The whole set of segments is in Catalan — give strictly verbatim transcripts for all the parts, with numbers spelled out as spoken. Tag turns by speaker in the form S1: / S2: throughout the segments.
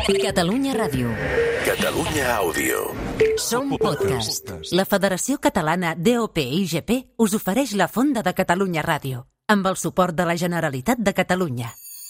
S1: Catalunya Ràdio.
S2: Catalunya Àudio.
S1: Som podcast. La Federació Catalana D O P I G P us ofereix la Fonda de Catalunya Ràdio, amb el suport de la Generalitat de Catalunya.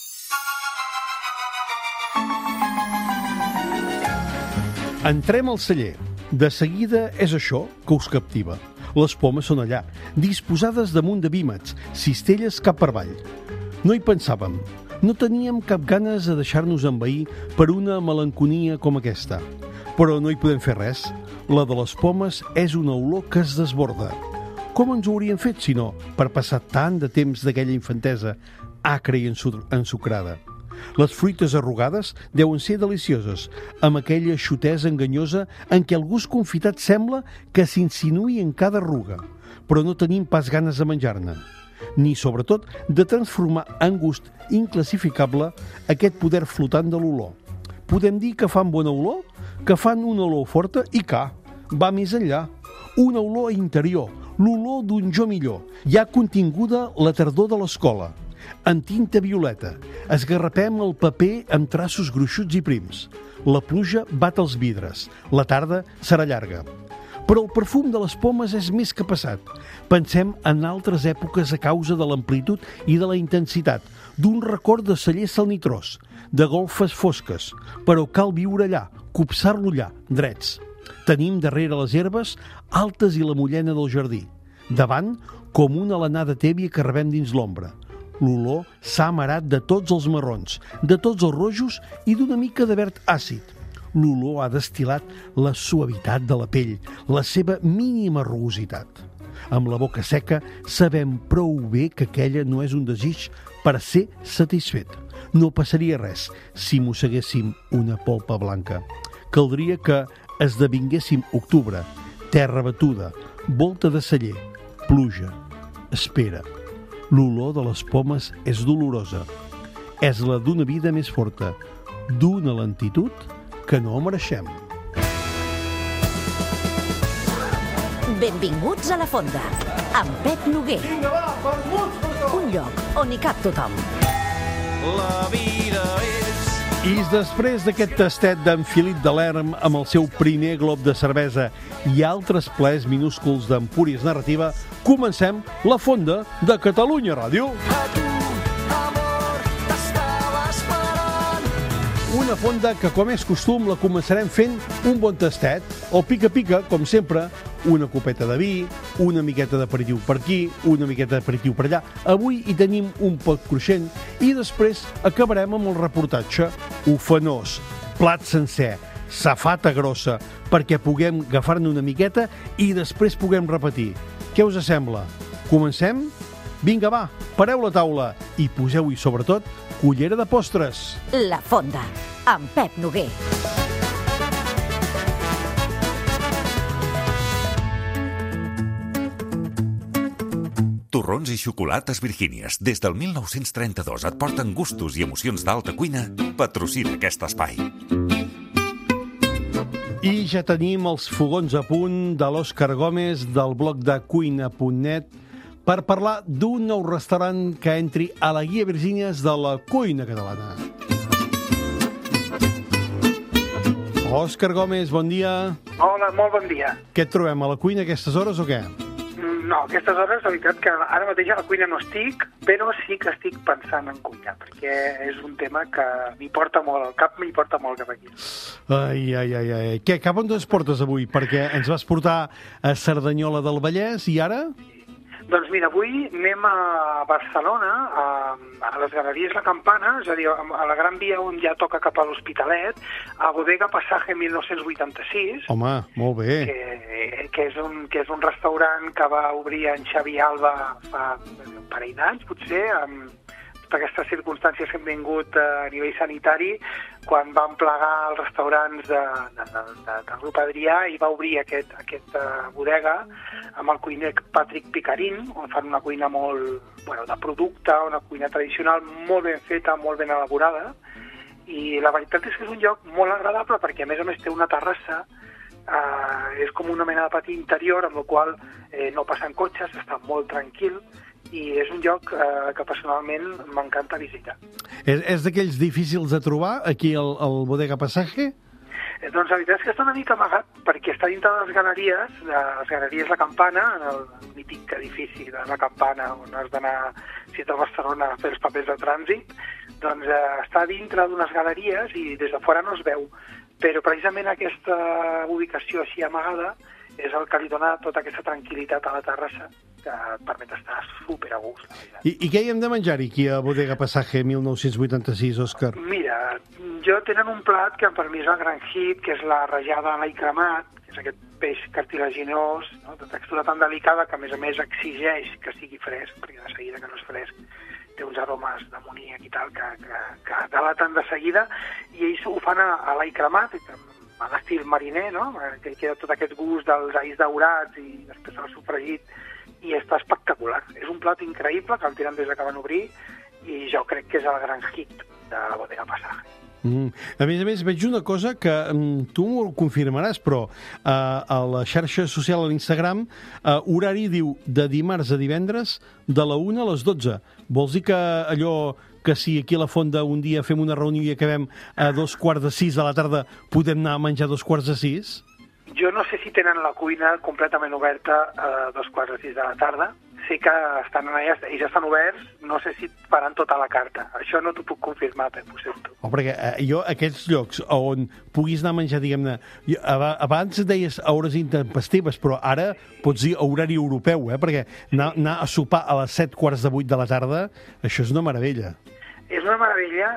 S3: Entrem al celler. De seguida és això que us captiva. Les pomes són allà, disposades damunt de vímets, cistelles cap per avall. No hi pensàvem. No teníem cap ganes de deixar-nos envair per una melanconia com aquesta. Però no hi podem fer res. La de les pomes és una olor que es desborda. Com ens ho hauríem fet, si no, per passar tant de temps d'aquella infantesa acre i ensucrada? Les fruites arrugades deuen ser delicioses, amb aquella xutesa enganyosa en què el gust confitat sembla que s'insinuï en cada arruga, però no tenim pas ganes de menjar-ne, ni, sobretot, de transformar en gust inclassificable aquest poder flotant de l'olor. Podem dir que fan bona olor, que fan una olor forta i que va més enllà. Una olor interior, l'olor d'un jo millor, ja continguda la tardor de l'escola. En tinta violeta, esgarrapem el paper amb traços gruixuts i prims. La pluja bat els vidres, la tarda serà llarga. Però el perfum de les pomes és més que passat. Pensem en altres èpoques a causa de l'amplitud i de la intensitat, d'un record de celler salnitrós, de golfes fosques, però cal viure allà, copsar-lo allà, drets. Tenim darrere les herbes altes i la mullena del jardí. Davant, com una alenada tèbia que rebem dins l'ombra. L'olor s'ha amarat de tots els marrons, de tots els rojos i d'una mica de verd àcid. L'olor ha destil·lat la suavitat de la pell, la seva mínima rugositat. Amb la boca seca sabem prou bé que aquella no és un desig per ser satisfet. No passaria res si mosseguéssim una polpa blanca. Caldria que esdevinguéssim octubre, terra batuda, volta de celler, pluja, espera. L'olor de les pomes és dolorosa. És la d'una vida més forta, d'una lentitud que no mereixem.
S1: Benvinguts a la Fonda, amb Pep Noguer.
S3: Vinga, va, vermuts per tot!
S1: Un lloc on hi cap tothom.
S2: La vida és...
S3: I després d'aquest tastet d'en Filip de l'Erm amb el seu primer glob de cervesa i altres plaers minúsculs d'empúries narrativa, comencem la Fonda de Catalunya Ràdio.
S2: A tu, amor, t'estava esperant.
S3: Una fonda que, com és costum, la començarem fent un bon tastet, o pica-pica, com sempre, una copeta de vi, una miqueta d'aperitiu per aquí, una miqueta d'aperitiu per allà. Avui hi tenim un pot cruixent i després acabarem amb el reportatge ufanós, plat sencer, safata grossa, perquè puguem agafar-ne una miqueta i després puguem repetir. Què us sembla? Comencem? Vinga, va, pareu la taula i poseu-hi, sobretot, cullera de postres.
S1: La Fonda, amb Pep Noguer.
S4: Torrons i xocolates Virgínies, des del mil nou-cents trenta-dos et porten gustos i emocions d'alta cuina, patrocina aquest espai.
S3: I ja tenim els fogons a punt de l'Òscar Gómez del blog de cuina punt net per parlar d'un nou restaurant que entri a la guia Virgínies de la cuina catalana. Òscar Gómez, bon dia.
S5: Hola, molt bon dia.
S3: Què et trobem, a la cuina a aquestes hores o què?
S5: No, a aquestes hores, la veritat que ara mateix a la cuina no estic, però sí que estic pensant en cuinar, perquè és un tema que m'hi porta molt, el cap m'hi porta molt cap aquí.
S3: Ai, ai, ai, ai. Què, cap on ens portes avui? Perquè ens vas portar a Cerdanyola del Vallès i ara?
S5: Doncs mira, avui anem a Barcelona, a, a les Galeries La Campana, és a dir, a la Gran Via on ja toca cap a l'Hospitalet, a Bodega Passage mil nou-cents vuitanta-sis.
S3: Home, molt bé.
S5: Que, que, és un, que és un restaurant que va obrir en Xavi Alba fa un parell d'anys, potser, amb totes aquestes circumstàncies que han vingut a nivell sanitari, quan van plegar els restaurants de, de, de, de, del grup Adrià i va obrir aquest, aquesta bodega amb el cuiner Patrick Picarín, on fan una cuina molt, bueno, de producte, una cuina tradicional molt ben feta, molt ben elaborada, i la veritat és que és un lloc molt agradable perquè a més a més té una terrassa, eh, és com una mena de pati interior amb el qual eh, no passen cotxes, està molt tranquil, i és un lloc eh, que personalment m'encanta visitar.
S3: És, és d'aquells difícils de trobar, aquí al, al Bodega Passage?
S5: Eh, doncs la veritat és que està una mica amagat, perquè està dintre de les galeries, de les galeries La Campana, en el mític edifici de La Campana, on has d'anar, si ets a Barcelona, a fer els papers de trànsit, doncs eh, està dintre d'unes galeries i des de fora no es veu. Però precisament aquesta ubicació així amagada és el que li dona tota aquesta tranquil·litat a la terrassa, que et permet estar super a gust.
S3: I, I què hi hem de menjar-hi aquí a Bodega Passage mil nou-cents vuitanta-sis, Òscar?
S5: Mira, jo tenen un plat que per mi és el gran hit, que és la rajada a l'all cremat, que és aquest peix cartilaginós, no? De textura tan delicada que a més a més exigeix que sigui fresc, perquè de seguida que no és fresc té uns aromes d'amoníac i tal que, que, que delaten de seguida, i ells ho fan a, a l'all cremat, a l'estil mariner, no? Que queda tot aquest gust dels alls daurats i després el sofregit, i està espectacular. És un plat increïble que el tenen des que van obrir i jo crec que és el gran hit de la Bodega Passage.
S3: Mm. A més a més, veig una cosa que mm, tu m'ho confirmaràs, però eh, a la xarxa social, a l'Instagram, eh, horari diu de dimarts a divendres de la una a les dotze. Vols dir que allò que si aquí a la Fonda un dia fem una reunió i acabem a dos quarts de sis de la tarda, podem anar a menjar a dos quarts de sis?
S5: Jo no sé si tenen la cuina completament oberta a dos quarts de sis de la tarda. Sé que estan allà, ells estan oberts, no sé si faran tota la carta. Això no t'ho puc confirmar, Pep, ho sento.
S3: Oh, perquè eh, jo, aquests llocs on puguis anar a menjar, diguem-ne, jo, abans deies a hores intempestives, però ara pots dir a horari europeu, eh? Perquè anar, anar a sopar a les set quarts de vuit de la tarda, això és una meravella.
S5: És una meravella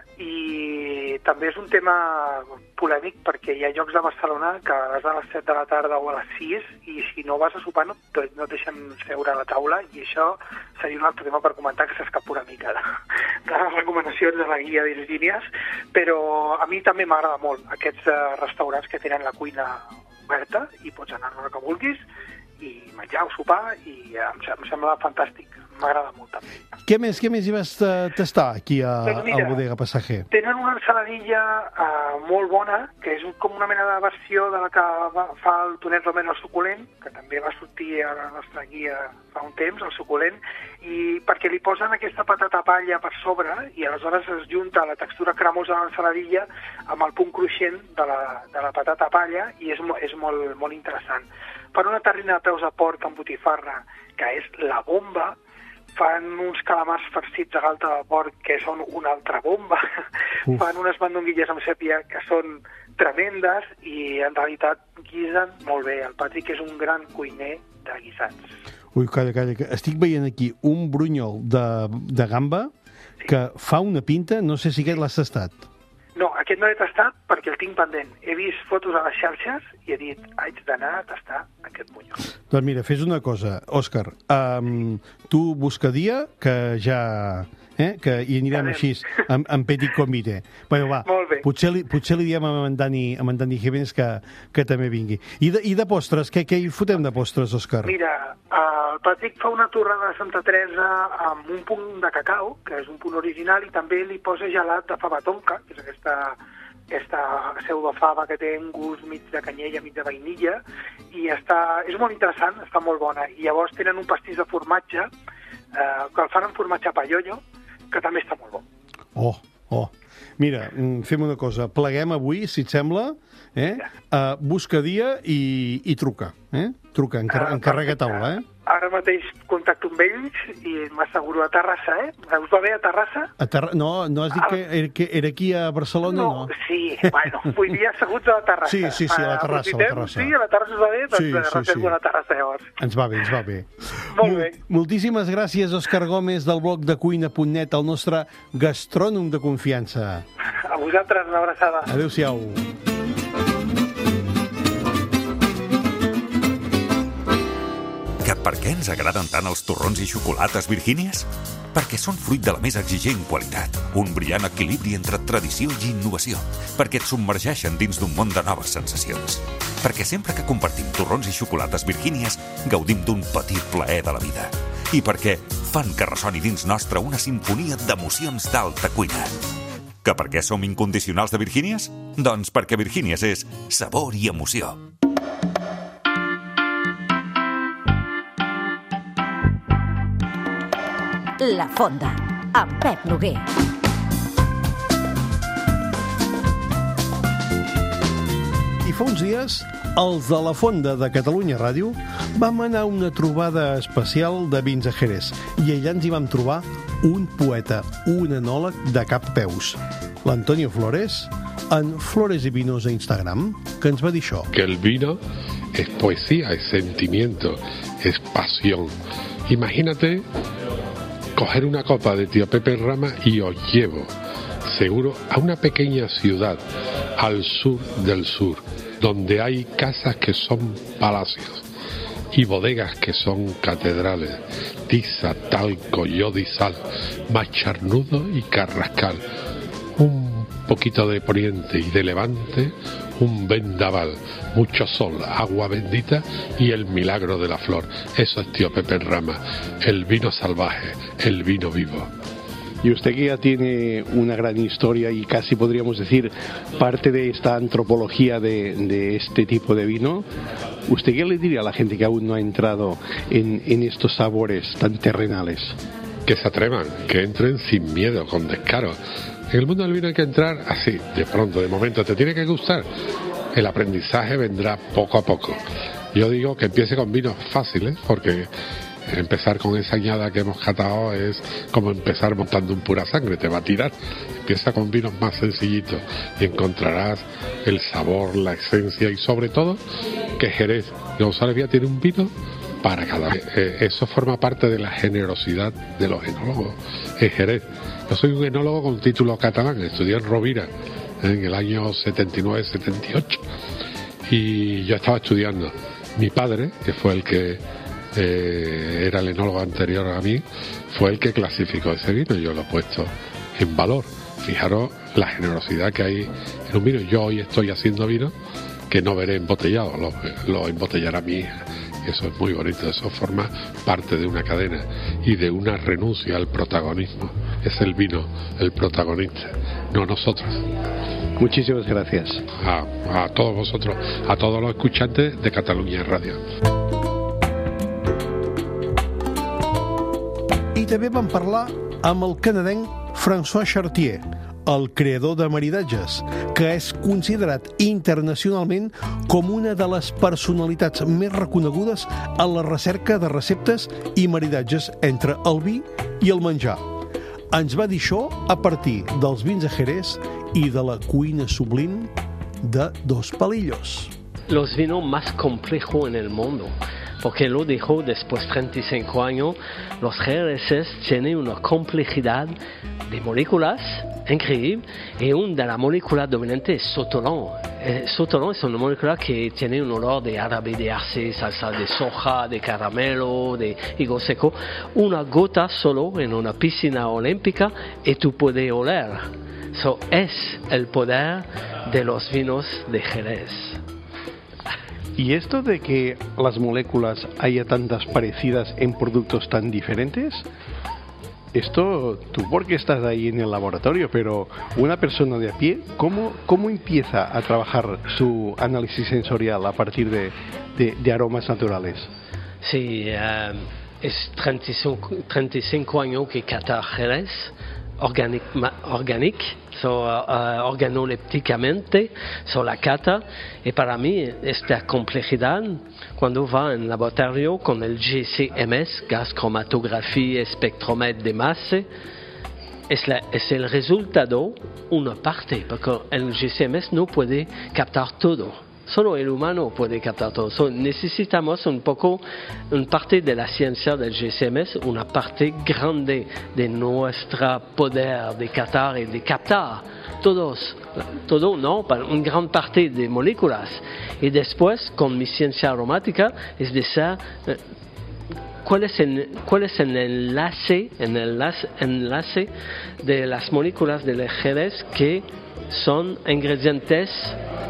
S5: i també és un tema polèmic perquè hi ha llocs de Barcelona que vas a les set de la tarda o a les sis i si no vas a sopar no, no et deixen seure a la taula, i això seria un altre tema per comentar, que s'escapa una mica de, de les recomanacions de la guia Virgínies, però a mi també m'agrada molt aquests uh, restaurants que tenen la cuina oberta i pots anar a l'hora que vulguis i menjar o sopar, i em, em sembla fantàstic, m'agrada molt també.
S3: Què més, què més hi vas tastar aquí a,
S5: doncs mira,
S3: a Bodega Passage?
S5: Tenen una ensaladilla uh, molt bona, que és com una mena de versió de la que va, fa el Tonet Romero al suculent, que també va sortir a la nostra guia fa un temps, el suculent, i perquè li posen aquesta patata palla per sobre i aleshores es junta la textura cremosa de l'ensaladilla amb el punt cruixent de la, de la patata palla, i és, és molt, molt interessant. Fan una terrina de peus de porc amb botifarra, que és la bomba. Fan uns calamars farcits a galta de porc, que són una altra bomba. Uf. Fan unes mandonguilles amb sèpia, que són tremendes, i en realitat guisen molt bé. El Patrick és un gran cuiner de guisats.
S3: Ui, calla, calla, que estic veient aquí un brunyol de, de gamba sí. que fa una pinta, no sé si aquest l'has tastat.
S5: No, aquest no l'he tastat perquè el tinc pendent. He vist fotos a les xarxes i he dit, haig d'anar a tastar aquest bunyol.
S3: Doncs mira, fes una cosa, Òscar. Um, tu busca dia, que ja... Eh, que hi anirem Anem. així, en, en petit comité. Bueno, va, potser li, potser li diem a en Dani, a en Dani Jiménez que, que també vingui. I de, i de postres, què, què hi fotem de postres, Òscar?
S5: Mira, el Patrick fa una torrada de Santa Teresa amb un punt de cacau, que és un punt original, i també li posa gelat de fava tonka, que és aquesta, aquesta pseudofava que té un gust mig de canyella, mig de vainilla, i està, és molt interessant, està molt bona. I llavors tenen un pastís de formatge, eh, que el fan amb formatge paiollo, que també està molt bo.
S3: Oh, oh. Mira, fem una cosa. Pleguem avui, si et sembla, eh? Uh, busca dia i, i truca. Eh? Truca, encar encarrega taula, eh?
S5: Ara mateix contacto amb ells i m'asseguro a Terrassa, eh? Us va bé a Terrassa?
S3: A Terra... No, no has dit ah. que, era, que era aquí a Barcelona, no?
S5: No, sí, bueno, vull dir asseguts a la Terrassa.
S3: Sí, sí, sí, a la Terrassa, a la Terrassa.
S5: Sí, a la Terrassa us va bé, doncs sí, sí, reservo sí. a la Terrassa, llavors.
S3: Ens va bé, ens va bé.
S5: Molt bé.
S3: Moltíssimes gràcies, Òscar Gómez, del blog de cuina punt net, el nostre gastrònom de confiança.
S5: A vosaltres, una abraçada.
S3: Adéu-siau.
S4: Que per què ens agraden tant els torrons i xocolates Virgínies? Perquè són fruit de la més exigent qualitat, un brillant equilibri entre tradició i innovació, perquè et submergeixen dins d'un món de noves sensacions, perquè sempre que compartim torrons i xocolates Virgínies gaudim d'un petit plaer de la vida, i perquè fan que ressoni dins nostre una simfonia d'emocions d'alta cuina. Que per què som incondicionals de Virgínies? Doncs perquè Virgínies és sabor i emoció.
S1: La Fonda, amb Pep Noguer.
S3: I fa uns dies, els de La Fonda de Catalunya Ràdio vam anar a una trobada especial de vins a Jerez i allà ens hi vam trobar un poeta, un enòleg de cap peus, l'Antonio Flores, en Flores y Vinos a Instagram, que ens va dir això.
S6: Que el vino es poesía, es sentimiento, es pasión. Imagínate coger una copa de tío Pepe Rama y os llevo, seguro, a una pequeña ciudad al sur del sur, donde hay casas que son palacios y bodegas que son catedrales, tiza, talco, yodo y sal, macharnudo y carrascal, un poquito de poniente y de levante, un vendaval, mucho sol, agua bendita y el milagro de la flor. Eso es tío Pepe Rama, el vino salvaje, el vino vivo.
S3: Y usted que ya tiene una gran historia y casi podríamos decir parte de esta antropología de, de este tipo de vino, ¿usted qué le diría a la gente que aún no ha entrado en, en estos sabores tan terrenales?
S6: Que se atrevan, que entren sin miedo, con descaro. En el mundo del vino hay que entrar así, de pronto, de momento. Te tiene que gustar. El aprendizaje vendrá poco a poco. Yo digo que empiece con vinos fáciles, porque empezar con esa añada que hemos catado es como empezar montando un pura sangre, te va a tirar. Empieza con vinos más sencillitos y encontrarás el sabor, la esencia y sobre todo que Jerez González Villa tiene un vino para cada vez. Eh, eso forma parte de la generosidad de los enólogos en Jerez. Yo soy un enólogo con título catalán, estudié en Rovira en el año setenta y nueve setenta y ocho y yo estaba estudiando. Mi padre, que fue el que eh, era el enólogo anterior a mí, fue el que clasificó ese vino y yo lo he puesto en valor. Fijaros la generosidad que hay en un vino. Yo hoy estoy haciendo vino que no veré embotellado, lo, lo embotellará mi hija. Y eso es muy bonito, eso forma parte de una cadena y de una renuncia al protagonismo. Es el vino el protagonista, no nosotros.
S3: Muchísimas gracias.
S6: A, a todos vosotros, a todos los escuchantes de Catalunya Radio.
S3: I també vam parlar amb el canadenc François Chartier, el creador de maridatges, que és considerat internacionalment com una de les personalitats més reconegudes en la recerca de receptes i maridatges entre el vi i el menjar. Ens va dir això a partir dels vins de Jerez i de la cuina sublim de Dos Palillos.
S7: Los vinos más complejos en el mundo. Porque lo dijo después de treinta y cinco años, los jereces tienen una complejidad de moléculas increíble y una de las moléculas dominantes es sotolón. El sotolón es una molécula que tiene un olor de árabe, de arce, salsa de soja, de caramelo, de higo seco. Una gota solo en una piscina olímpica y tú puedes oler. Eso es el poder de los vinos de Jerez.
S3: ¿Y esto de que las moléculas haya tantas parecidas en productos tan diferentes? Esto, tú porque estás ahí en el laboratorio, pero una persona de a pie, ¿cómo, cómo empieza a trabajar su análisis sensorial a partir de, de, de aromas naturales?
S7: Sí, uh, es treinta y cinco años que cata Jerez, organic, organic so, uh, organolépticamente, so la cata, y para mí esta complejidad, cuando va en laboratorio con el G C M S, gas cromatografía, espectrómetro de masa, es, la, es el resultado, una parte, porque el G C M S no puede captar todo. Solo el humano puede captar todo. So, necesitamos un poco, una parte de la ciencia del G C M S, una parte grande de nuestro poder de captar y de captar todos, todo no, una gran parte de moléculas. Y después, con mi ciencia aromática, es decir, ¿cuál es el, cuál es el enlace, el enlace, enlace de las moléculas del Jerez que son ingredientes,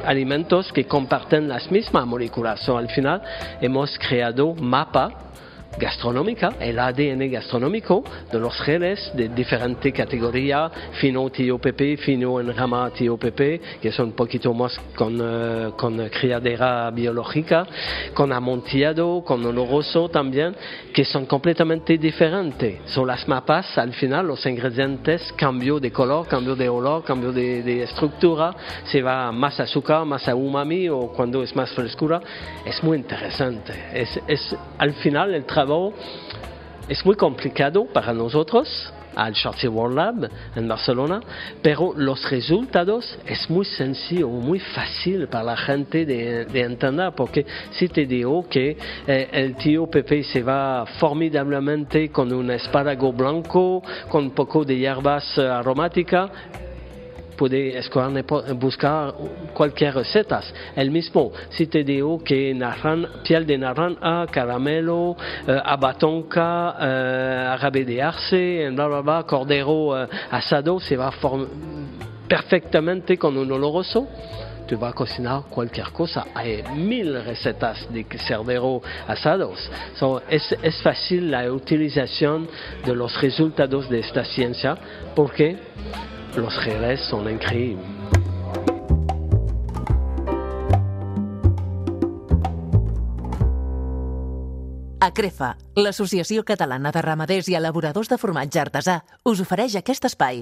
S7: alimentos que comparten las mismas moléculas. So, al final hemos creado mapa gastronómica, el A D N gastronómico de los geles de diferente categoría, fino T O P P, fino en rama T O P P, que son un poquito más con, uh, con criadera biológica, con amontillado, con oloroso también, que son completamente diferentes. Son las mapas, al final, los ingredientes, cambio de color, cambio de olor, cambio de, de estructura, se va más azúcar, más a umami, o cuando es más frescura. Es muy interesante. Es, es, al final, el trabajo es muy complicado para nosotros, al Chartier World Lab en Barcelona, pero los resultados es muy sencillo, muy fácil para la gente de, de entender, porque si te digo que eh, el T O P P se va formidablemente con un espárrago blanco, con un poco de hierbas uh, aromáticas, puede escoger, buscar cualquier receta. El mismo, si te digo que narran, piel de naranja, caramelo, eh, abatonca, eh, árabe de arce, bla bla bla, cordero eh, asado, se va perfectamente con un oloroso. Tu vas a cocinar cualquier cosa. Hay mil recetas de cerdero asados. So, es, es fácil la utilización de los resultados de esta ciencia porque los geles son increíbles.
S1: Acrefa, l'Associació Catalana de Ramaders i Elaboradors de Formatge Artesà, us ofereix aquest espai.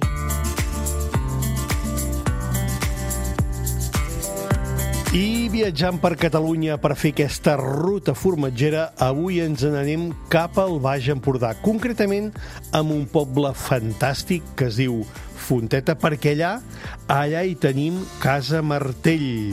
S3: I viatjant per Catalunya per fer aquesta ruta formatgera, avui ens n'anem cap al Baix Empordà, concretament amb un poble fantàstic que es diu Fonteta, perquè allà, allà hi tenim Casa Martell.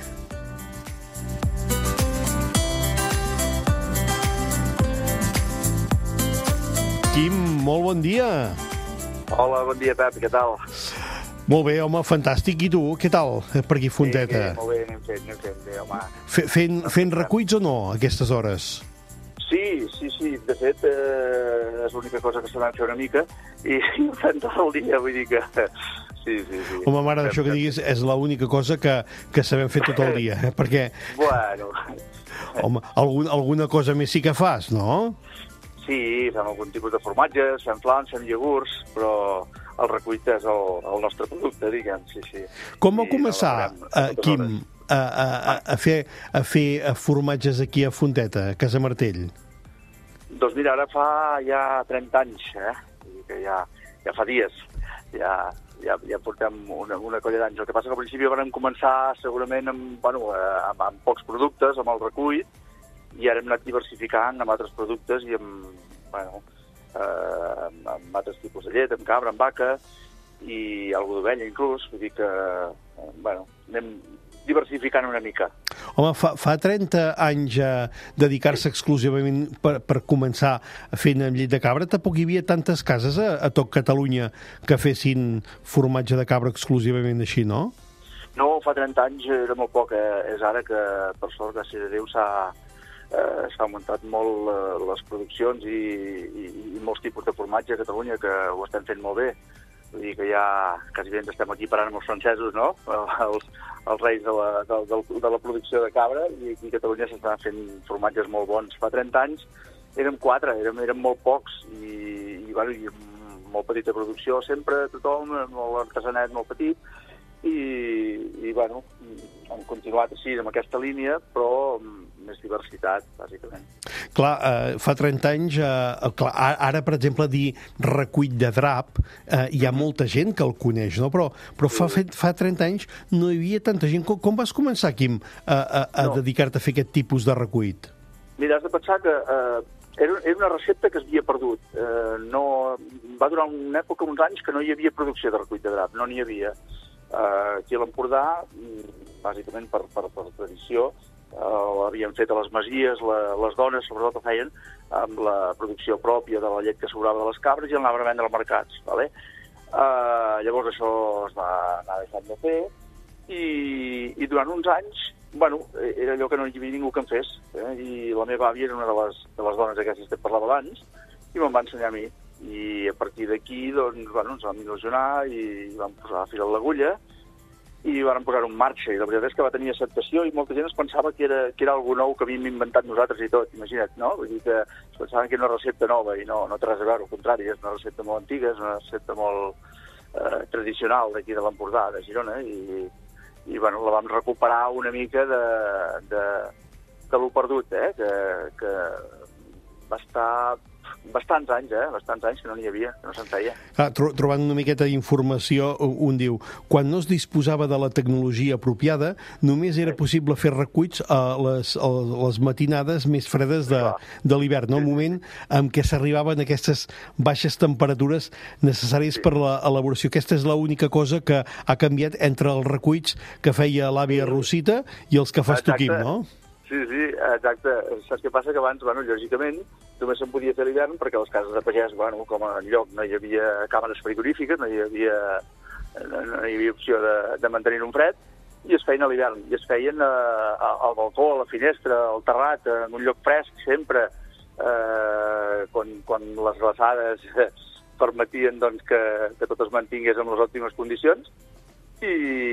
S3: Quim, molt bon dia.
S8: Hola, bon dia, Pep, què tal?
S3: Molt bé, home, fantàstic. I tu, què tal, per aquí, Fonteta?
S8: Sí, sí, molt bé, anem fent, anem fent, bé, home.
S3: Fent, fent recuits o no, a aquestes hores?
S8: Sí, sí, sí, de fet, eh, és l'única cosa que sabem fer una mica, i, i ho fem tot el dia, vull dir que... Sí, sí, sí.
S3: Home, mare, això que diguis és l'única cosa que, que sabem fer tot el dia, eh? Perquè...
S8: Bueno...
S3: Home, algun, alguna cosa més sí que fas, no?
S8: Sí, fem algun tipus de formatges, fem flans, fem iogurts, però el recuit és el, el nostre producte, diguem, sí, sí.
S3: Com va
S8: I
S3: començar, uh, Quim, a, a, a, a fer, a fer formatges aquí a Fonteta, a Casa Martell?
S8: Doncs mira, ara fa ja trenta anys, eh? Que ja, ja fa dies, ja, ja, ja portem una, una colla d'anys. El que passa que al principi vam començar segurament amb, bueno, amb, amb pocs productes, amb el recuit, i ara hem anat diversificant amb altres productes i amb, bueno, eh, amb, amb altres tipus de llet, amb cabra, amb vaca i algú d'ovella inclús, vull dir que, eh, bueno, anem diversificant una mica.
S3: Home, fa, fa trenta anys eh, dedicar-se exclusivament per, per començar fent amb llet de cabra, tampoc hi havia tantes cases a, a tot Catalunya que fessin formatge de cabra exclusivament així, no?
S8: No, fa trenta anys era molt poc, eh? És ara que, per sort, gràcies a Déu, s'ha eh, s'ha augmentat molt eh, les produccions i, i, i molts tipus de formatge a Catalunya, que ho estem fent molt bé. Vull dir que ja quasi bé estem aquí parant amb els francesos, no? Els, els reis de la, de, de, de la producció de cabra, i aquí a Catalunya s'estan fent formatges molt bons. Fa trenta anys érem quatre, érem, érem molt pocs i, i, bueno, i molt petita producció sempre, tothom, l'artesanet molt petit, i, i bueno, hem continuat així amb aquesta línia, però més diversitat, bàsicament.
S3: Clar, eh, fa trenta anys, eh, clar, ara, per exemple, dir recuit de drap, eh, hi ha molta gent que el coneix, no? Però, però fa, fa trenta anys no hi havia tanta gent. Com, com vas començar, Quim, a, a, a no. dedicar-te a fer aquest tipus de recuit?
S8: Mira, has de pensar que eh, era, era una recepta que s'havia perdut. Eh, no, va durar una època, uns anys, que no hi havia producció de recuit de drap, no n'hi havia. Uh, aquí a l'Empordà, bàsicament per, per, per tradició, uh, l'havien fet a les masies, la, les dones sobretot ho feien amb la producció pròpia de la llet que sobrava de les cabres i l'anaven a vendre als mercats. Vale? Uh, llavors això es va anar deixant de fer i, i durant uns anys, bueno, era allò que no hi havia ningú que en fes, eh? I la meva àvia era una de les, de les dones aquestes que parlava abans i me'n va ensenyar a mi. I a partir d'aquí, doncs, bueno, ens vam il·lusionar i vam posar fil a l'agulla i van posar-ho en marxa, i la veritat és que va tenir acceptació i molta gent es pensava que era, que era algo nou que havíem inventat nosaltres i tot, imagina't, no? Vull dir que es pensaven que era una recepta nova i no, no té res a veure, al contrari, és una recepta molt antiga, és una recepta molt eh, tradicional d'aquí de l'Empordà, de Girona, i, i bueno, la vam recuperar una mica de, de, de lo perdut, eh? que, que va estar bastants anys, eh? Bastants anys que no n'hi havia, que no se'n feia.
S3: Ah, tro trobant una miqueta d'informació, un diu, quan no es disposava de la tecnologia apropiada, només era possible fer recuits a les, a les matinades més fredes de, de l'hivern, no? El moment en què s'arribaven aquestes baixes temperatures necessàries per l'elaboració. Aquesta és l'única cosa que ha canviat entre els recuits que feia l'àvia Rosita i els que fas tu, Quim, no?
S8: Sí, sí, exacte. Saps què passa? Que abans, bueno, lògicament, només se'n podia fer a l'hivern perquè a les cases de pagès, bueno, com a lloc no hi havia càmeres frigorífiques, no hi havia, no, no hi havia opció de, de mantenir un fred, i es feien a l'hivern. I es feien eh, al balcó, a la finestra, al terrat, en un lloc fresc, sempre, eh, quan, quan les glaçades permetien doncs, que, que tot es mantingués en les òptimes condicions. I,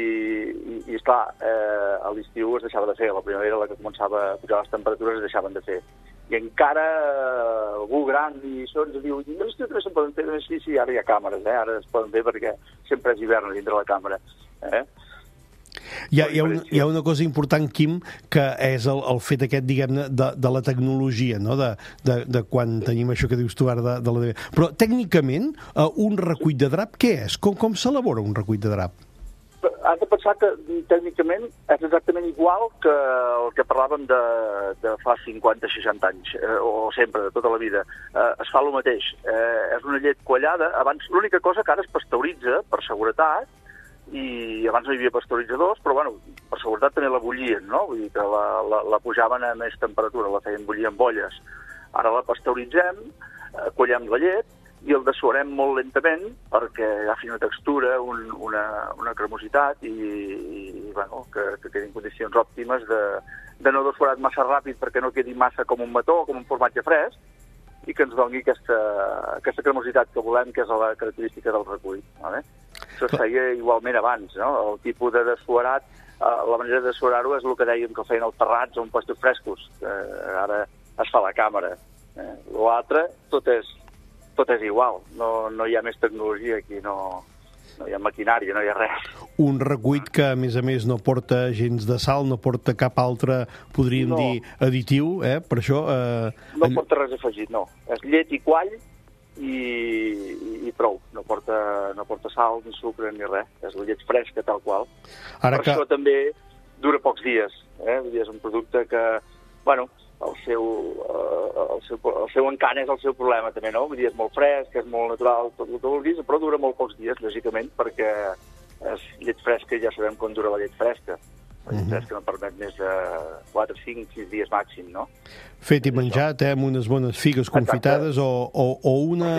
S8: i, i esclar, eh, a l'estiu es deixava de fer, a la primavera, la que començava a pujar les temperatures, es deixaven de fer. I encara eh, algú gran i això ens diu, no, l'estiu també se'n poden fer, sí, sí, ara hi ha càmeres, eh? Ara es poden fer perquè sempre és hivern dintre la càmera. Eh?
S3: Hi ha, hi, ha una, hi ha una cosa important, Quim, que és el, el fet aquest, diguem-ne, de, de la tecnologia, no? de, de, de quan tenim això que dius tu ara de, de la... Però, tècnicament, uh, un recull de drap, què és? Com, com s'elabora un recull de drap?
S8: Has de pensar que tècnicament és exactament igual que el que parlàvem de, de fa cinquanta seixanta anys, eh, o sempre, de tota la vida. Eh, es fa el mateix. Eh, és una llet quallada. Abans, l'única cosa que ara es pasteuritza per seguretat, i abans no hi havia pasteuritzadors, però bueno, per seguretat també la bullien, no? Vull dir que la, la, la pujaven a més temperatura, la feien bullir en bolles. Ara la pasteuritzem, eh, quallem la llet, i el dessuarem molt lentament perquè agafi una textura, un, una, una cremositat i, i bueno, que, que quedi en condicions òptimes de, de no dessuarat massa ràpid perquè no quedi massa com un mató, com un formatge fresc, i que ens doni aquesta, aquesta cremositat que volem, que és la característica del recull. Vale? Això es feia igualment abans, no? El tipus de dessuarat, eh, la manera de dessuarar-ho és el que dèiem que feien els terrats o un pastos frescos, que ara es fa a la càmera. Eh? L'altre, tot és tot és igual, no, no hi ha més tecnologia aquí, no, no hi ha maquinària, no hi ha res.
S3: Un recuit que, a més a més, no porta gens de sal, no porta cap altre, podríem no. dir, additiu, eh? Per això... Eh,
S8: no en... porta res afegit, no. És llet i quall i, i, i prou. No porta, no porta sal, ni sucre, ni res. És la llet fresca, tal qual. Ara per que... això també dura pocs dies. Eh? És un producte que, bueno... El seu, uh, el, seu, el seu encant és el seu problema, també, no? Vull dir, és molt fresc, és molt natural, tot el que vulguis, però dura molt pocs dies, lògicament, perquè és llet fresca i ja sabem com dura la llet fresca. La llet fresca no permet més de quatre, cinc, sis dies màxim, no?
S3: Fet i menjat, eh, amb unes bones figues confitades o, o, o una...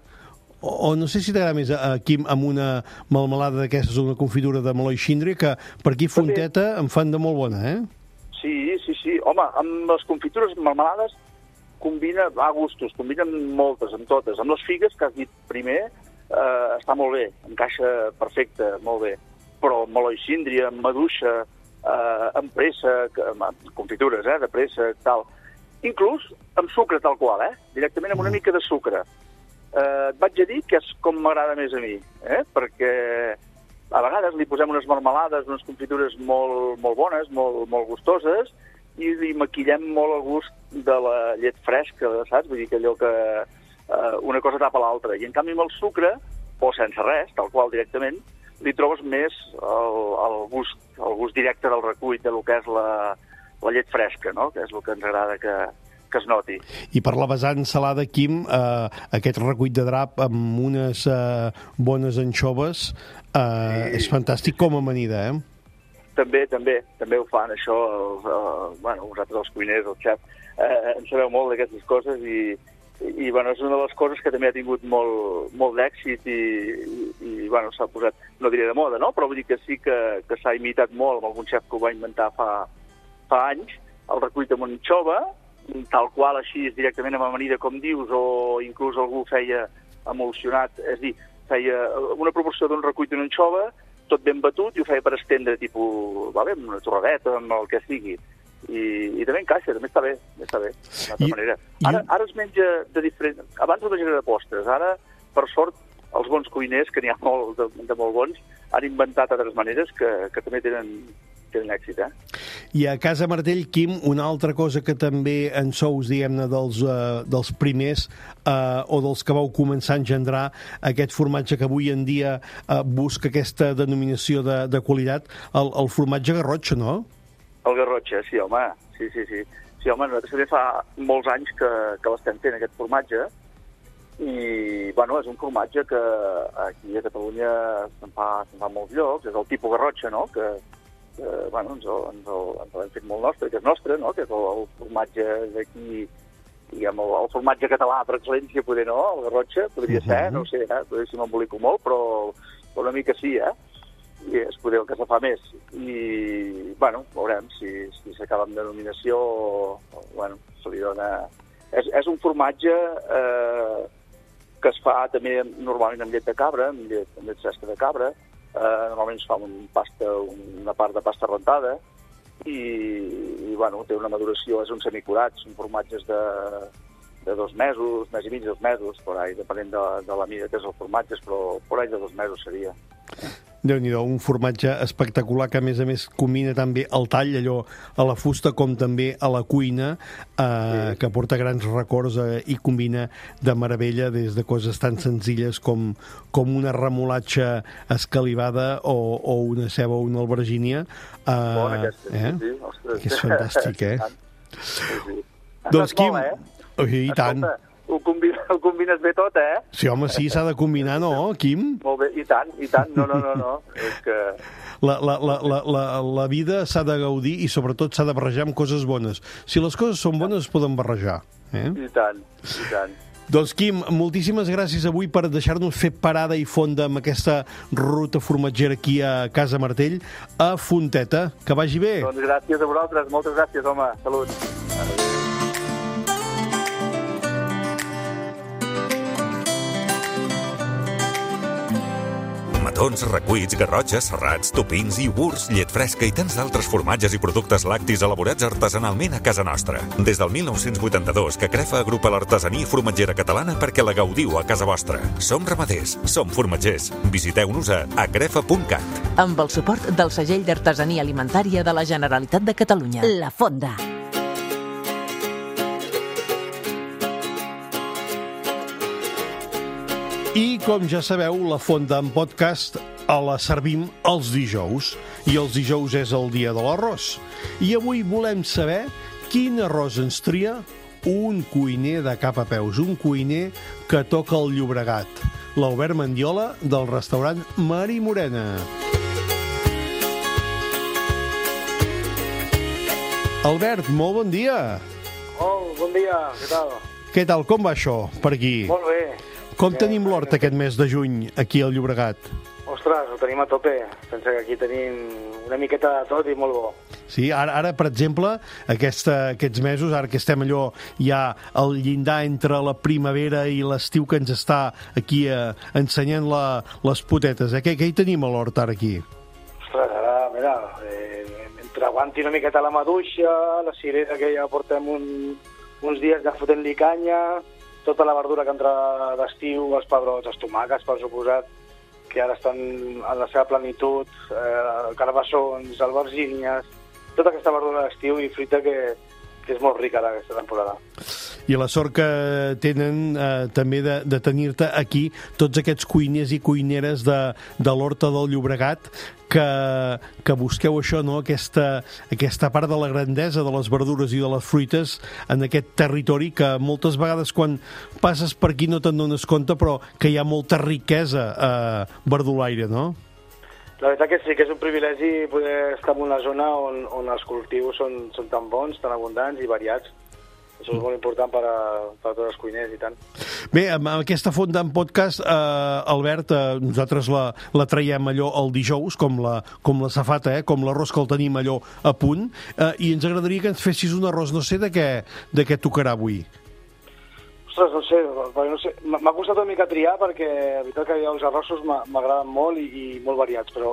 S3: O, o no sé si t'agrada més, eh, Quim, amb una melmelada d'aquestes o una confitura de meló i xíndria, que per aquí Fonteta en fan de molt bona, eh?
S8: Sí, sí, sí. Home, amb les confitures melmelades combina a gustos, combinen moltes, amb totes. Amb les figues, que has dit primer, eh, està molt bé, encaixa perfecte, molt bé. Però amb meló i síndria, amb maduixa, eh, amb pressa, amb confitures, eh, de pressa, tal. Inclús amb sucre tal qual, eh? Directament amb una mica de sucre. Eh, et vaig a dir que és com m'agrada més a mi, eh? Perquè... a vegades li posem unes marmelades, unes confitures molt, molt bones, molt, molt gustoses, i li maquillem molt el gust de la llet fresca, saps? Vull dir que allò que eh, una cosa tapa l'altra. I en canvi amb el sucre, o sense res, tal qual directament, li trobes més el, el, gust, el gust directe del recull, del que és la, la llet fresca, no? Que és el que ens agrada que, que es noti.
S3: I per la vessant salada, Quim, eh, aquest recull de drap amb unes eh, bones anxoves eh, sí. és fantàstic com a amanida, eh?
S8: També, també, també ho fan, això, els, eh, bueno, vosaltres els cuiners, el xef, eh, en sabeu molt d'aquestes coses i, i, i bueno, és una de les coses que també ha tingut molt, molt d'èxit i, i, i bueno, s'ha posat, no diré de moda, no? Però vull dir que sí que, que s'ha imitat molt amb algun xef que ho va inventar fa, fa anys, el recull amb anxova, tal qual així, directament amb amanida, com dius, o inclús algú feia emulsionat, és a dir, feia una proporció d'un recull d'una anxova tot ben batut i ho feia per estendre, tipus, vale, amb una torradeta, amb el que sigui. I, i també encaixa, també està bé, està bé, d'altra manera. Ara, ara es menja de diferent... Abans es menja de postres, ara, per sort, els bons cuiners, que n'hi ha molt, de, de molt bons, han inventat altres maneres que, que també tenen, tenen èxit, eh?
S3: I a Casa Martell, Quim, una altra cosa que també en sous, diguem-ne, dels, uh, dels primers uh, o dels que vau començar a engendrar aquest formatge que avui en dia uh, busca aquesta denominació de, de qualitat, el, el formatge Garrotxa, no?
S8: El Garrotxa, sí, home, sí, sí, sí. Sí, home, nosaltres també fa molts anys que, que l'estem fent, aquest formatge, i, bueno, és un formatge que aquí a Catalunya se'n fa, se'n fa molts llocs, és el tipus Garrotxa, no?, que, que bueno, ens, ens, el, ens l'hem fet molt nostre, que és nostre, no?, que és el, el formatge d'aquí, diguem, el, el formatge català per excel·lència, poder no, el Garrotxa, podria uh-huh. ser, no ho sé, eh? Podria ser m'embolico molt, però una mica sí, eh? I és poder el que se fa més. I, bueno, veurem si, si s'acaba amb denominació o, o, bueno, se li dona... És, és un formatge eh, que es fa també normalment amb llet de cabra, amb llet, amb llet fresca de cabra. Eh, normalment es fa un pasta, una part de pasta rentada i, i, bueno, té una maduració, és un semicurat, són formatges de, de dos mesos, mes i mig, dos mesos, por ahí, depenent de, de la mida que és el formatge, però por ahí de dos mesos seria.
S3: Déu-n'hi-do, un formatge espectacular que a més a més combina també el tall, allò a la fusta, com també a la cuina, eh, sí. que porta grans records eh, i combina de meravella des de coses tan senzilles com, com una remolatxa escalivada o, o una ceba o una albergínia. Eh,
S8: Bona aquesta,
S3: eh?
S8: sí, sí, ostres.
S3: Que és fantàstic, eh?
S8: Sí, sí.
S3: Doncs, Quim...
S8: Molt, eh?
S3: Oh, i tant.
S8: Escolta, ho, combina, ho combines bé tot, eh?
S3: Sí, home, sí, s'ha de combinar, no, Quim?
S8: Molt bé, i tant, i tant. No, no, no, no. És que...
S3: La, la, la, la, la, la vida s'ha de gaudir i sobretot s'ha de barrejar amb coses bones. Si les coses són bones, es poden barrejar. Eh?
S8: I tant, i tant.
S3: Doncs, Quim, moltíssimes gràcies avui per deixar-nos fer parada i fonda amb aquesta ruta formatgera aquí a Casa Martell, a Fonteta. Que vagi bé.
S8: Doncs gràcies a vosaltres, moltes gràcies, home. Salut. Adéu.
S4: Matons, recuits, garrotxes, serrats, topins, iogurts, llet fresca i tants d'altres formatges i productes lactis elaborats artesanalment a casa nostra. Des del mil nou-cents vuitanta-dos que Crefa agrupa l'artesania formatgera catalana perquè la gaudiu a casa vostra. Som ramaders, som formatgers. Visiteu-nos a acrefa punt cat.
S1: Amb el suport del segell d'artesania alimentària de la Generalitat de Catalunya. La Fonda.
S3: I, com ja sabeu, la Fonda en podcast a la servim els dijous. I els dijous és el dia de l'arròs. I avui volem saber quin arròs ens tria un cuiner de cap a peus, un cuiner que toca el Llobregat, l'Albert Mandiola, del restaurant Mari Morena. Albert, molt bon dia.
S9: Oh, bon dia, què tal?
S3: Què tal, com va això per aquí?
S9: Molt bé.
S3: Com eh, tenim l'hort aquest mes de juny aquí al Llobregat?
S9: Ostres, ho tenim a tope. Pensa que aquí tenim una miqueta de tot i molt bo.
S3: Sí, ara, ara per exemple, aquesta, aquests mesos, ara que estem allò ja al llindar entre la primavera i l'estiu que ens està aquí eh, ensenyant la, les potetes, eh? Què, què hi tenim a l'hort ara aquí?
S9: Ostres, ara, mira, eh, entre aguanti una miqueta la maduixa, la cirera que ja portem un, uns dies ja fotent-li canya, tota la verdura que entra d'estiu, els pebrots, els tomàquets, per suposat, que ara estan en la seva plenitud, eh, carbassons, albergínies, tota aquesta verdura d'estiu i fruita que, que és molt rica ara aquesta temporada.
S3: I la sort que tenen eh, també de, de tenir-te aquí tots aquests cuiners i cuineres de, de l'Horta del Llobregat que, que busqueu això, no? aquesta, aquesta part de la grandesa de les verdures i de les fruites en aquest territori que moltes vegades quan passes per aquí no te'n dones compte, però que hi ha molta riquesa eh, verdolaire, no?
S9: La veritat que sí, que és un privilegi poder estar en una zona on, on els cultius són, són tan bons, tan abundants i variats. Això és molt important per a, per a tots els cuiners i tant.
S3: Bé, amb aquesta Fonda en podcast, eh, Albert, eh, nosaltres la, la traiem allò el dijous, com la, com la safata, eh, com l'arròs que el tenim allò a punt, eh, i ens agradaria que ens fessis un arròs, no sé de què, de què tocarà avui.
S9: Ostres, no sé, no sé. M'ha costat una mica triar perquè la veritat que els arrossos m'agraden molt i, i molt variats, però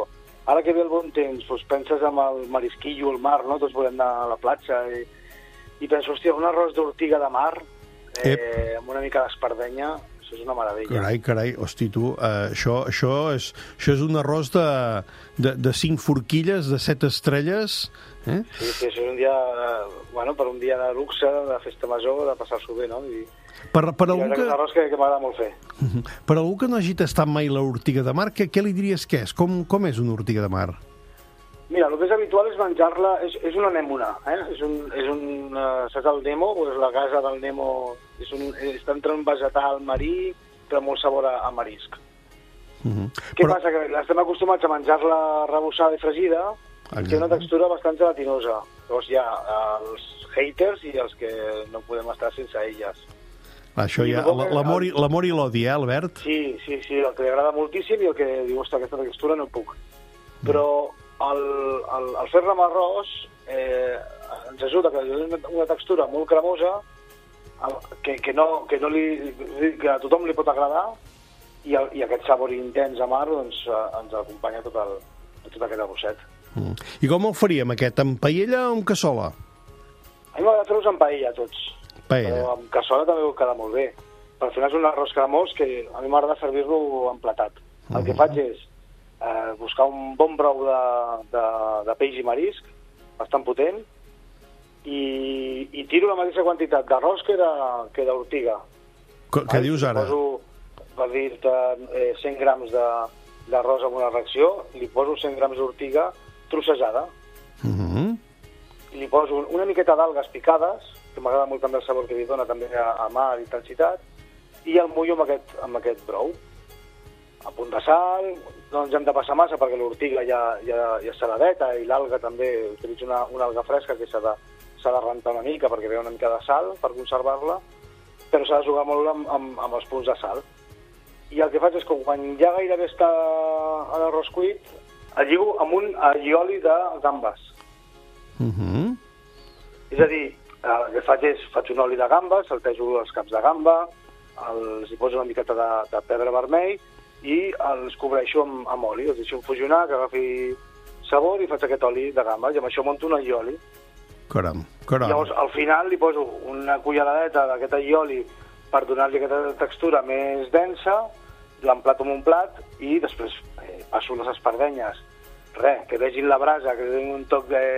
S9: ara que ve el bon temps, doncs penses en el marisquillo, el mar, no? Tots volem anar a la platja i, i penso, hòstia, un arròs d'ortiga de mar eh, amb una mica d'espardenya, això és una meravella.
S3: Carai, carai, hosti, tu, uh, això, això, és, això és un arròs de, de, de cinc forquilles, de set estrelles, eh?
S9: Sí, sí, això és un dia, eh, bueno, per un dia de luxe, de festa major, de passar-s'ho bé, no? I,
S3: per, per
S9: i
S3: algú
S9: que... és un arròs que, que m'agrada molt fer.
S3: Per algú que no hagi tastat mai l'ortiga de mar, què, què li diries que és? Com, com és una ortiga de mar?
S9: Mira, el més habitual és menjar-la, és, és una anemona, eh? És un, és un uh, saps el Nemo? Pues la casa del Nemo és un, està entre un vegetal marí, però molt sabor a, a marisc. Uh-huh. Què però... passa? Que estem acostumats a menjar-la rebossada i fregida, i té una textura bastant gelatinosa. Llavors hi ha els haters i els que no podem estar sense elles.
S3: Això ja, l'amor i, l'amor i l'odi, eh, Albert?
S9: Sí, sí, sí, el que li agrada moltíssim i el que diu, ostres, aquesta textura no puc. Però el, el, el fer-la amb arròs eh, ens ajuda que és una, una textura molt cremosa que, que, no, que, no li, que a tothom li pot agradar i, el, i aquest sabor intens a mar doncs, ens acompanya tot, el, tot aquest arrosset.
S3: Mm. I com el faríem, aquest? Amb paella o amb cassola?
S9: A mi m'agrada fer-los amb paella, tots.
S3: Paella.
S9: Però amb cassola també queda molt bé. Però al final és un arròs cremós que a mi m'agrada servir-lo emplatat. El mm. que faig és eh, buscar un bon brou de, de, de peix i marisc, bastant potent, i, i tiro la mateixa quantitat d'arròs que, de, que d'ortiga.
S3: Què Ai, dius ara?
S9: Poso, per dir-te, eh, cent grams de, d'arròs amb una reacció, li poso cent grams d'ortiga trossejada. Mm-hmm. I li poso una miqueta d'algues picades, que m'agrada molt també el sabor que li dona també a, a mar i intensitat, i el mullo amb aquest, amb aquest brou. A punt de sal, no ens hem de passar massa perquè l'ortiga ja, ja, ja saladeta i l'alga també, utilitzo una, una alga fresca que s'ha de, s'ha de rentar una mica perquè ve una mica de sal per conservar-la, però s'ha de jugar molt amb, amb, amb els punts de sal. I el que faig és que quan ja gairebé està l'arròs cuit, el lligo amb un allioli de gambes.
S3: Mm-hmm.
S9: És a dir, el que faig és, faig un oli de gambes, saltejo els caps de gamba, els hi poso una miqueta de, de pebre vermell i els cobreixo amb, amb oli, els deixo fusionar, que agafi sabor i faig aquest oli de gambes, i amb això monto un allioli.
S3: Caram, caram.
S9: Llavors, al final li poso una culleradeta d'aquest allioli per donar-li aquesta textura més densa, l'emplato en un plat i després eh, passo les espardenyes. Res, que vegin la brasa, que donin un toc de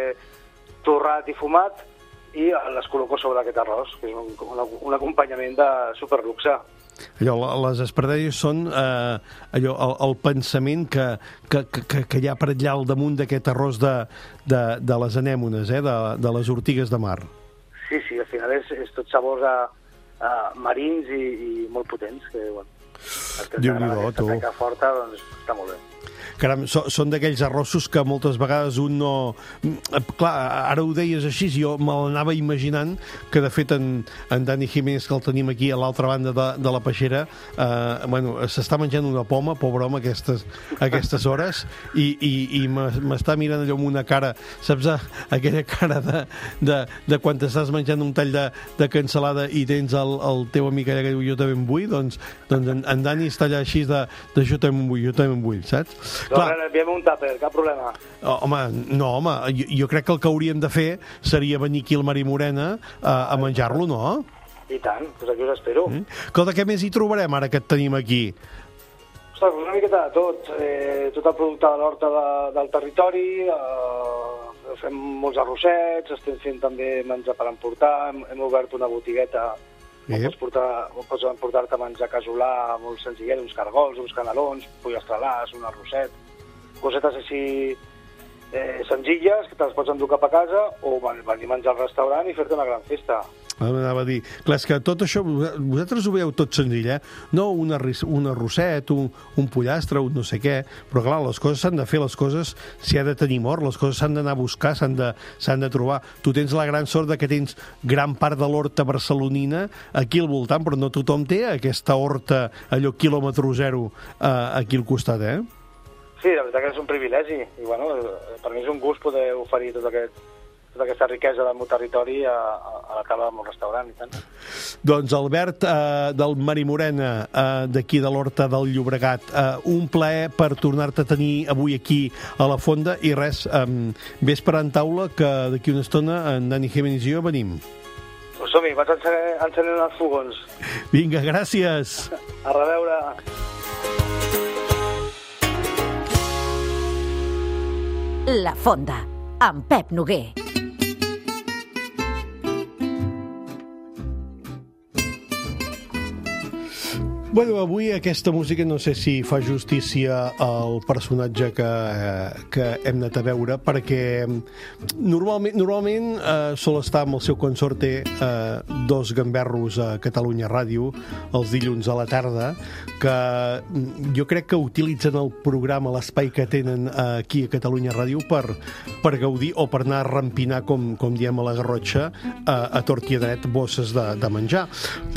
S9: torrat i fumat, i les col·loco sobre aquest arròs, que és un, un, un acompanyament de superluxe.
S3: Allò, les espardenyes són eh, allò, el, el pensament que, que, que, que hi ha per allà al damunt d'aquest arròs de, de, de les anèmones, eh, de, de les ortigues de mar.
S9: Sí, sí, al final és, és tot sabors a, a marins i, i molt potents, que, bueno,
S3: Déu-n'hi-do, tu.
S9: Aquesta teca forta, doncs, està molt bé.
S3: Caram, so, són d'aquells arrossos que moltes vegades un no... Clar, ara ho deies així, jo me l'anava imaginant, que de fet en, en Dani Jiménez, que el tenim aquí a l'altra banda de, de la peixera, eh, bueno, s'està menjant una poma, pobre home, aquestes, aquestes hores, i, i, i m'està mirant allò amb una cara, saps, aquella cara de, de, de quan t'estàs menjant un tall de, de cansalada i tens el, el teu amic allà que diu jo també en vull, doncs, doncs en, en Dani està allà així de, de jo també en vull, jo també en vull, saps?
S9: Doncs enviem un tàper, cap problema.
S3: Oh, home, no, home, jo, jo crec que el que hauríem de fer seria venir aquí al Mar i Morena a, a menjar-lo, no?
S9: I tant, doncs aquí us espero. Mm.
S3: Escolta, què més hi trobarem ara que et tenim aquí?
S9: Ostres, una miqueta de tot. Eh, tot el producte de l'horta de, del territori, eh, fem molts arrossets, estem fent també menjar per emportar, hem, hem obert una botigueta on pots, portar, on pots emportar-te menjar casolà molt senzillet, uns cargols, uns canelons, pollastres, un arrosset, cosetes així eh, senzilles que te'ls pots endur cap a casa o venir a menjar al restaurant i fer-te una gran festa.
S3: Anava a dir, clar, és que tot això, vosaltres ho veieu tot senzill, eh? No un, un arrosset, un, un pollastre, un no sé què, però clar, les coses s'han de fer, les coses s'hi ha de tenir mort, les coses s'han d'anar a buscar, s'han de, s'han de trobar. Tu tens la gran sort de que tens gran part de l'horta barcelonina aquí al voltant, però no tothom té aquesta horta, allò quilòmetre zero, eh, aquí al costat, eh?
S9: Sí, la veritat que és un privilegi, i bueno, per mi és un gust poder oferir tot aquest tota aquesta riquesa del meu territori a, a, a la taula del meu restaurant i tant.
S3: Doncs Albert, eh, del Marimorena, eh, d'aquí de l'Horta del Llobregat, eh, un plaer per tornar-te a tenir avui aquí a la Fonda i res, eh, vés parant taula que d'aquí una estona en Dani Jiménez i jo venim.
S9: Pues som-hi, vaig encenent els fogons.
S3: Vinga, gràcies.
S9: A reveure.
S1: La Fonda, amb Pep Noguer.
S3: Bueno, avui aquesta música no sé si fa justícia al personatge que, eh, que hem anat a veure, perquè normalment, normalment eh, sol estar amb el seu consorte eh, dos gamberros a Catalunya Ràdio els dilluns a la tarda, que jo crec que utilitzen el programa, l'espai que tenen aquí a Catalunya Ràdio per, per gaudir o per anar a rampinar, com, com diem a la Garrotxa, a, a tort i a dret bosses de, de menjar.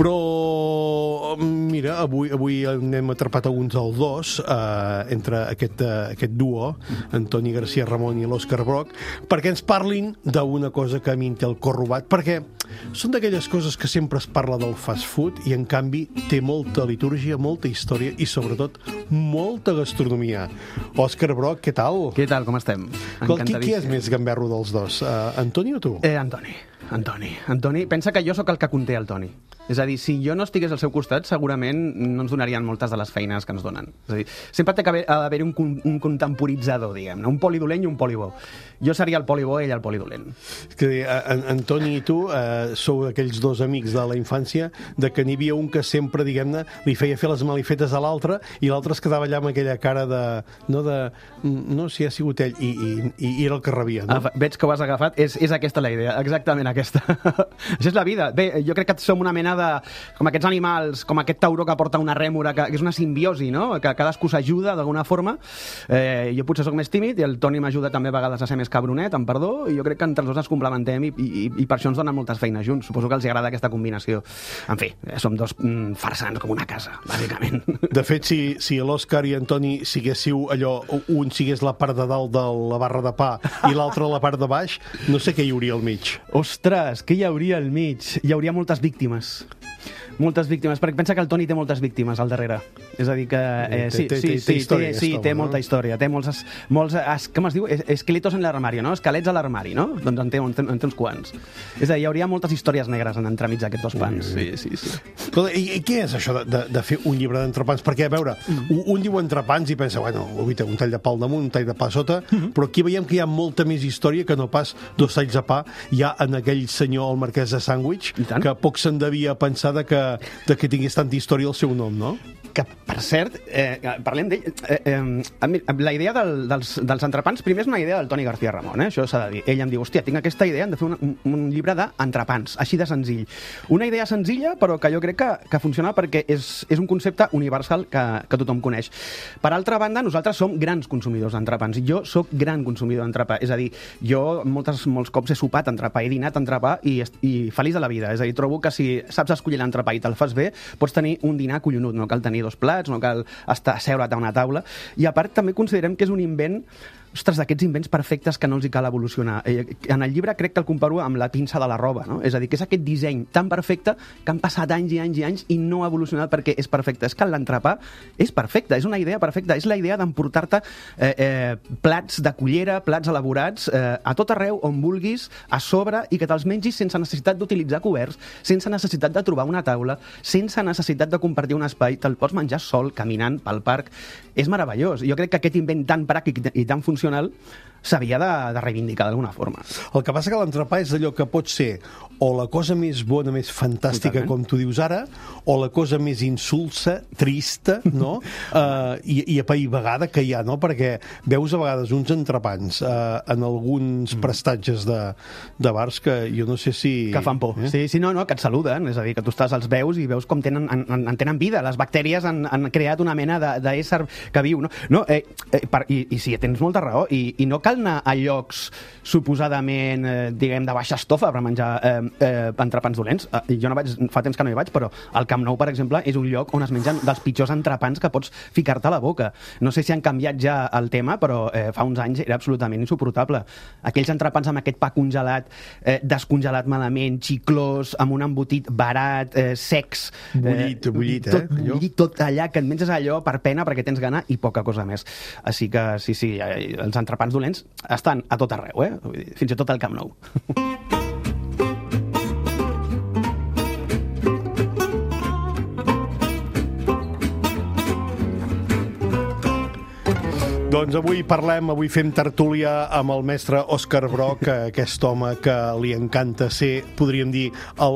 S3: Però, mira, avui, avui n'hem atrapat alguns als dos, eh, entre aquest, eh, aquest duo, Antoni García Ramon i l'Òscar Broc, perquè ens parlin d'una cosa que a mi em té el cor robat, perquè són d'aquelles coses que sempre es parla del fast food i en canvi té molta litúrgia, molta història i sobretot molta gastronomia. Òscar Broc, què tal?
S10: Què tal, com estem?
S3: Qui, qui és més gamberro dels dos? Uh, Antoni o tu?
S10: Eh, Antoni. Antoni. Antoni, pensa que jo sóc el que conté el Toni. És a dir, si jo no estigués al seu costat, segurament no ens donarien moltes de les feines que ens donen. És a dir, sempre té d'haver un, un contemporitzador, diguem-ne, un polidolent i un polibó. Jo seria el polibó, ell el polidolent.
S3: Que, en, Antoni i tu eh, sou aquells dos amics de la infància de que n'hi havia un que sempre, diguem-ne, li feia fer les malifetes a l'altre i l'altre es quedava allà amb aquella cara de... No, de, no si ha sigut ell, i, i, i era el que rebia, no?
S10: Ah, veig que ho has agafat. És, és aquesta la idea, exactament aquesta. Això és la vida. Bé, jo crec que som una mena de... com aquests animals, com aquest tauró que porta una rèmora, que, que és una simbiosi, no? Que cadascú s'ajuda d'alguna forma. Eh, jo potser sóc més tímid i el Toni m'ajuda també a vegades a ser més cabronet, amb perdó, i jo crec que entre els dos ens complementem i, i, i per això ens donen moltes feines junts. Suposo que els agrada aquesta combinació. En fi, som dos mm, farsans com una casa, bàsicament.
S3: De fet, si, si l'Òscar i Antoni siguéssiu allò, un sigués la part de dalt de la barra de pa i l'altre la part de baix, no sé què hi hauria al mig.
S10: Ostres, què hi hauria al mig? Hi hauria moltes víctimes. Moltes víctimes, perquè pensa que el Toni té moltes víctimes al darrere. És a dir que... Eh, sí,
S3: té, té,
S10: sí,
S3: té,
S10: sí,
S3: història,
S10: té, sí, té
S3: home,
S10: molta
S3: no?
S10: història. Té molts, es, molts es, com es diu? Es, esqueletos en l'armari, no? Esquelets a l'armari, no? Doncs en té, en, té, en té uns quants. És a dir, hi hauria moltes històries negres en entremig d'aquests dos pans. Sí, sí, sí.
S3: Escolta, i, i què és això de, de, de fer un llibre d'entrepans? Perquè, a veure, un, un diu entrepans i pensa, bueno, ui, té un tall de pa al damunt, un tall de pa a sota, mm-hmm. però aquí veiem que hi ha molta més història que no pas dos talls de pa. Hi ha en aquell senyor, el marquès de Sandwich, que poc se'n devia pensar de que, de que tingués tanta història al seu nom, no?
S10: Que, per cert, eh, parlem d'ell, eh, eh, la idea del, dels, dels entrepans, primer és una idea del Toni García Ramon, eh? Això s'ha de dir. Ell em diu, hòstia, tinc aquesta idea, hem de fer un, un llibre d'entrepans, així de senzill. Una idea senzilla, però que jo crec que, que funciona perquè és, és un concepte universal que, que tothom coneix. Per altra banda, nosaltres som grans consumidors d'entrepans, i jo sóc gran consumidor d'entrepà, és a dir, jo moltes, molts cops he sopat entrepà, he dinat entrepà i, i feliç de la vida, és a dir, trobo que si saps escollir l'entrepà i te'l fas bé, pots tenir un dinar collonut, no cal tenir dos plats, no cal estar asseure't a una taula. I a part també considerem que és un invent, ostres, d'aquests invents perfectes que no els hi cal evolucionar. En el llibre crec que el comparo amb la pinça de la roba, no? És a dir, que és aquest disseny tan perfecte que han passat anys i anys i anys i no ha evolucionat perquè és perfecte. És que l'entrepà és perfecte, és una idea perfecta, és la idea d'emportar-te eh, eh, plats de cullera, plats elaborats eh, a tot arreu on vulguis, a sobre, i que te'ls mengis sense necessitat d'utilitzar coberts, sense necessitat de trobar una taula, sense necessitat de compartir un espai, te'l pots menjar sol, caminant pel parc. És meravellós. Jo crec que aquest invent tan pràctic i tan funcional s'havia de, de reivindicar d'alguna forma.
S3: El que passa que l'entrepà és allò que pot ser o la cosa més bona, més fantàstica, Totalment. Com tu dius ara, o la cosa més insulsa, trista, no? uh, i, i apaivagada que hi ha, no? Perquè veus a vegades uns entrepans uh, en alguns mm. prestatges de, de bars que jo no sé si...
S10: Que fan por. Eh? Sí, sí, no, no, que et saluden. És a dir, que tu estàs, els veus i veus com tenen, en, en tenen vida. Les bactèries han, han creat una mena d'ésser que viu, no? no eh, eh, per, i, I sí, tens molta raó. I, i no cal anar a llocs suposadament, eh, diguem, de baixa estofa per menjar eh, eh, entrepans dolents? Eh, jo no vaig, fa temps que no hi vaig, però el Camp Nou, per exemple, és un lloc on es mengen dels pitjors entrepans que pots ficar-te a la boca. No sé si han canviat ja el tema, però eh, fa uns anys era absolutament insuportable. Aquells entrepans amb aquest pa congelat, eh, descongelat malament, xiclós, amb un embotit barat, eh, secs...
S3: Bullit, eh, bullit, eh?
S10: Tot bullit, tot allà, que et menges allò per pena perquè tens gana i poca cosa més. Així que, sí, sí, els entrepans dolents estan a tot arreu, eh? Fins i tot al Camp Nou.
S3: Doncs avui parlem, avui fem tertúlia amb el mestre Òscar Broc, aquest home que li encanta ser, podríem dir,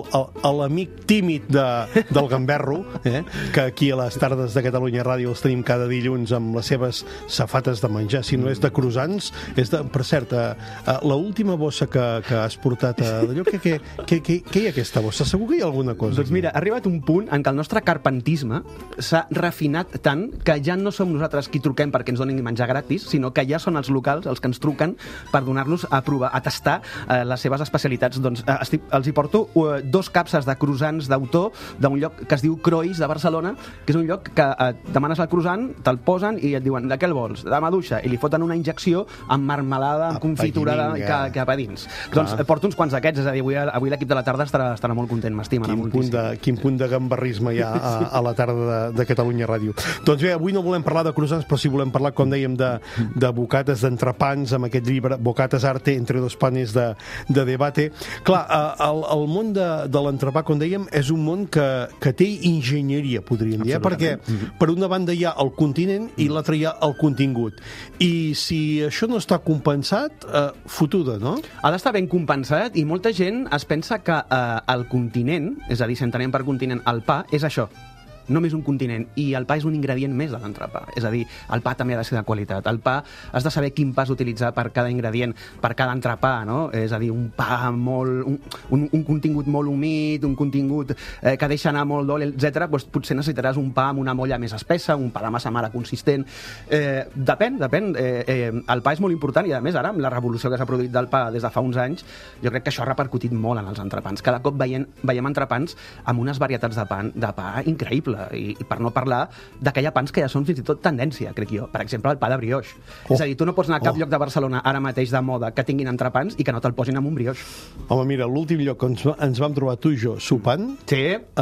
S3: l'amic tímid de, del gamberro, eh? Que aquí a les tardes de Catalunya Ràdio els tenim cada dilluns amb les seves safates de menjar. Si no és de croissants, és de... Per cert, uh, l'última bossa que, que has portat uh, d'allò, què, què, què, què, què hi ha aquesta bossa? Segur que hi ha alguna cosa.
S10: Doncs mira, ha arribat un punt en què el nostre carpentisme s'ha refinat tant que ja no som nosaltres qui truquem perquè ens donin menjar gratis, sinó que ja són els locals els que ens truquen per donar-nos a provar, a tastar eh, les seves especialitats. Doncs eh, estic, els hi porto eh, dos capses de croissants d'autor d'un lloc que es diu Croix de Barcelona, que és un lloc que eh, demanes el croissant, te'l posen i et diuen de què el vols? De maduixa, i li foten una injecció amb marmelada, amb confitura cap a dins. Clar. Doncs eh, porto uns quants d'aquests, és a dir, avui, avui l'equip de la tarda estarà, estarà molt content, m'estima.
S3: Quin, punt de, quin punt de gambarrisme hi ha a, a la tarda de, de Catalunya Ràdio. Doncs bé, avui no volem parlar de croissants, però sí volem parlar, com dèiem, de, de bocates, d'entrepans, amb aquest llibre Bocates Arte entre dos panes de, de debate. Clar, el, el món de, de l'entrepà, com dèiem, és un món que, que té enginyeria, podríem dir, eh? Perquè per una banda hi ha el continent i l'altra hi ha el contingut. I si això no està compensat, eh, fotuda, no?
S10: Ha d'estar ben compensat i molta gent es pensa que eh, el continent, és a dir, si entenem per continent el pa, és això. Només un continent, i el pa és un ingredient més de l'entrepà. És a dir, el pa també ha de ser de qualitat. El pa has de saber quin pa has d'utilitzar per cada ingredient, per cada entrepà, no? És a dir, un pa molt... un, un, un contingut molt humit, un contingut eh, que deixa anar molt d'oli, etcètera. Doncs potser necessitaràs un pa amb una molla més espessa, un pa de massa mare consistent. Eh, depèn, depèn. Eh, eh, el pa és molt important i, a més, ara, amb la revolució que s'ha produït del pa des de fa uns anys, jo crec que això ha repercutit molt en els entrepans. Cada cop veiem, veiem entrepans amb unes varietats de pa, de pa increïbles. I, i per no parlar de que hi ha pans que ja són fins i tot tendència, crec jo. Per exemple, el pa de brioix. Oh. És a dir, tu no pots anar a cap oh. lloc de Barcelona ara mateix de moda que tinguin entrepans i que no te'l posin amb un brioix.
S3: Home, mira, l'últim lloc on ens vam trobar tu i jo sopant,
S10: sí.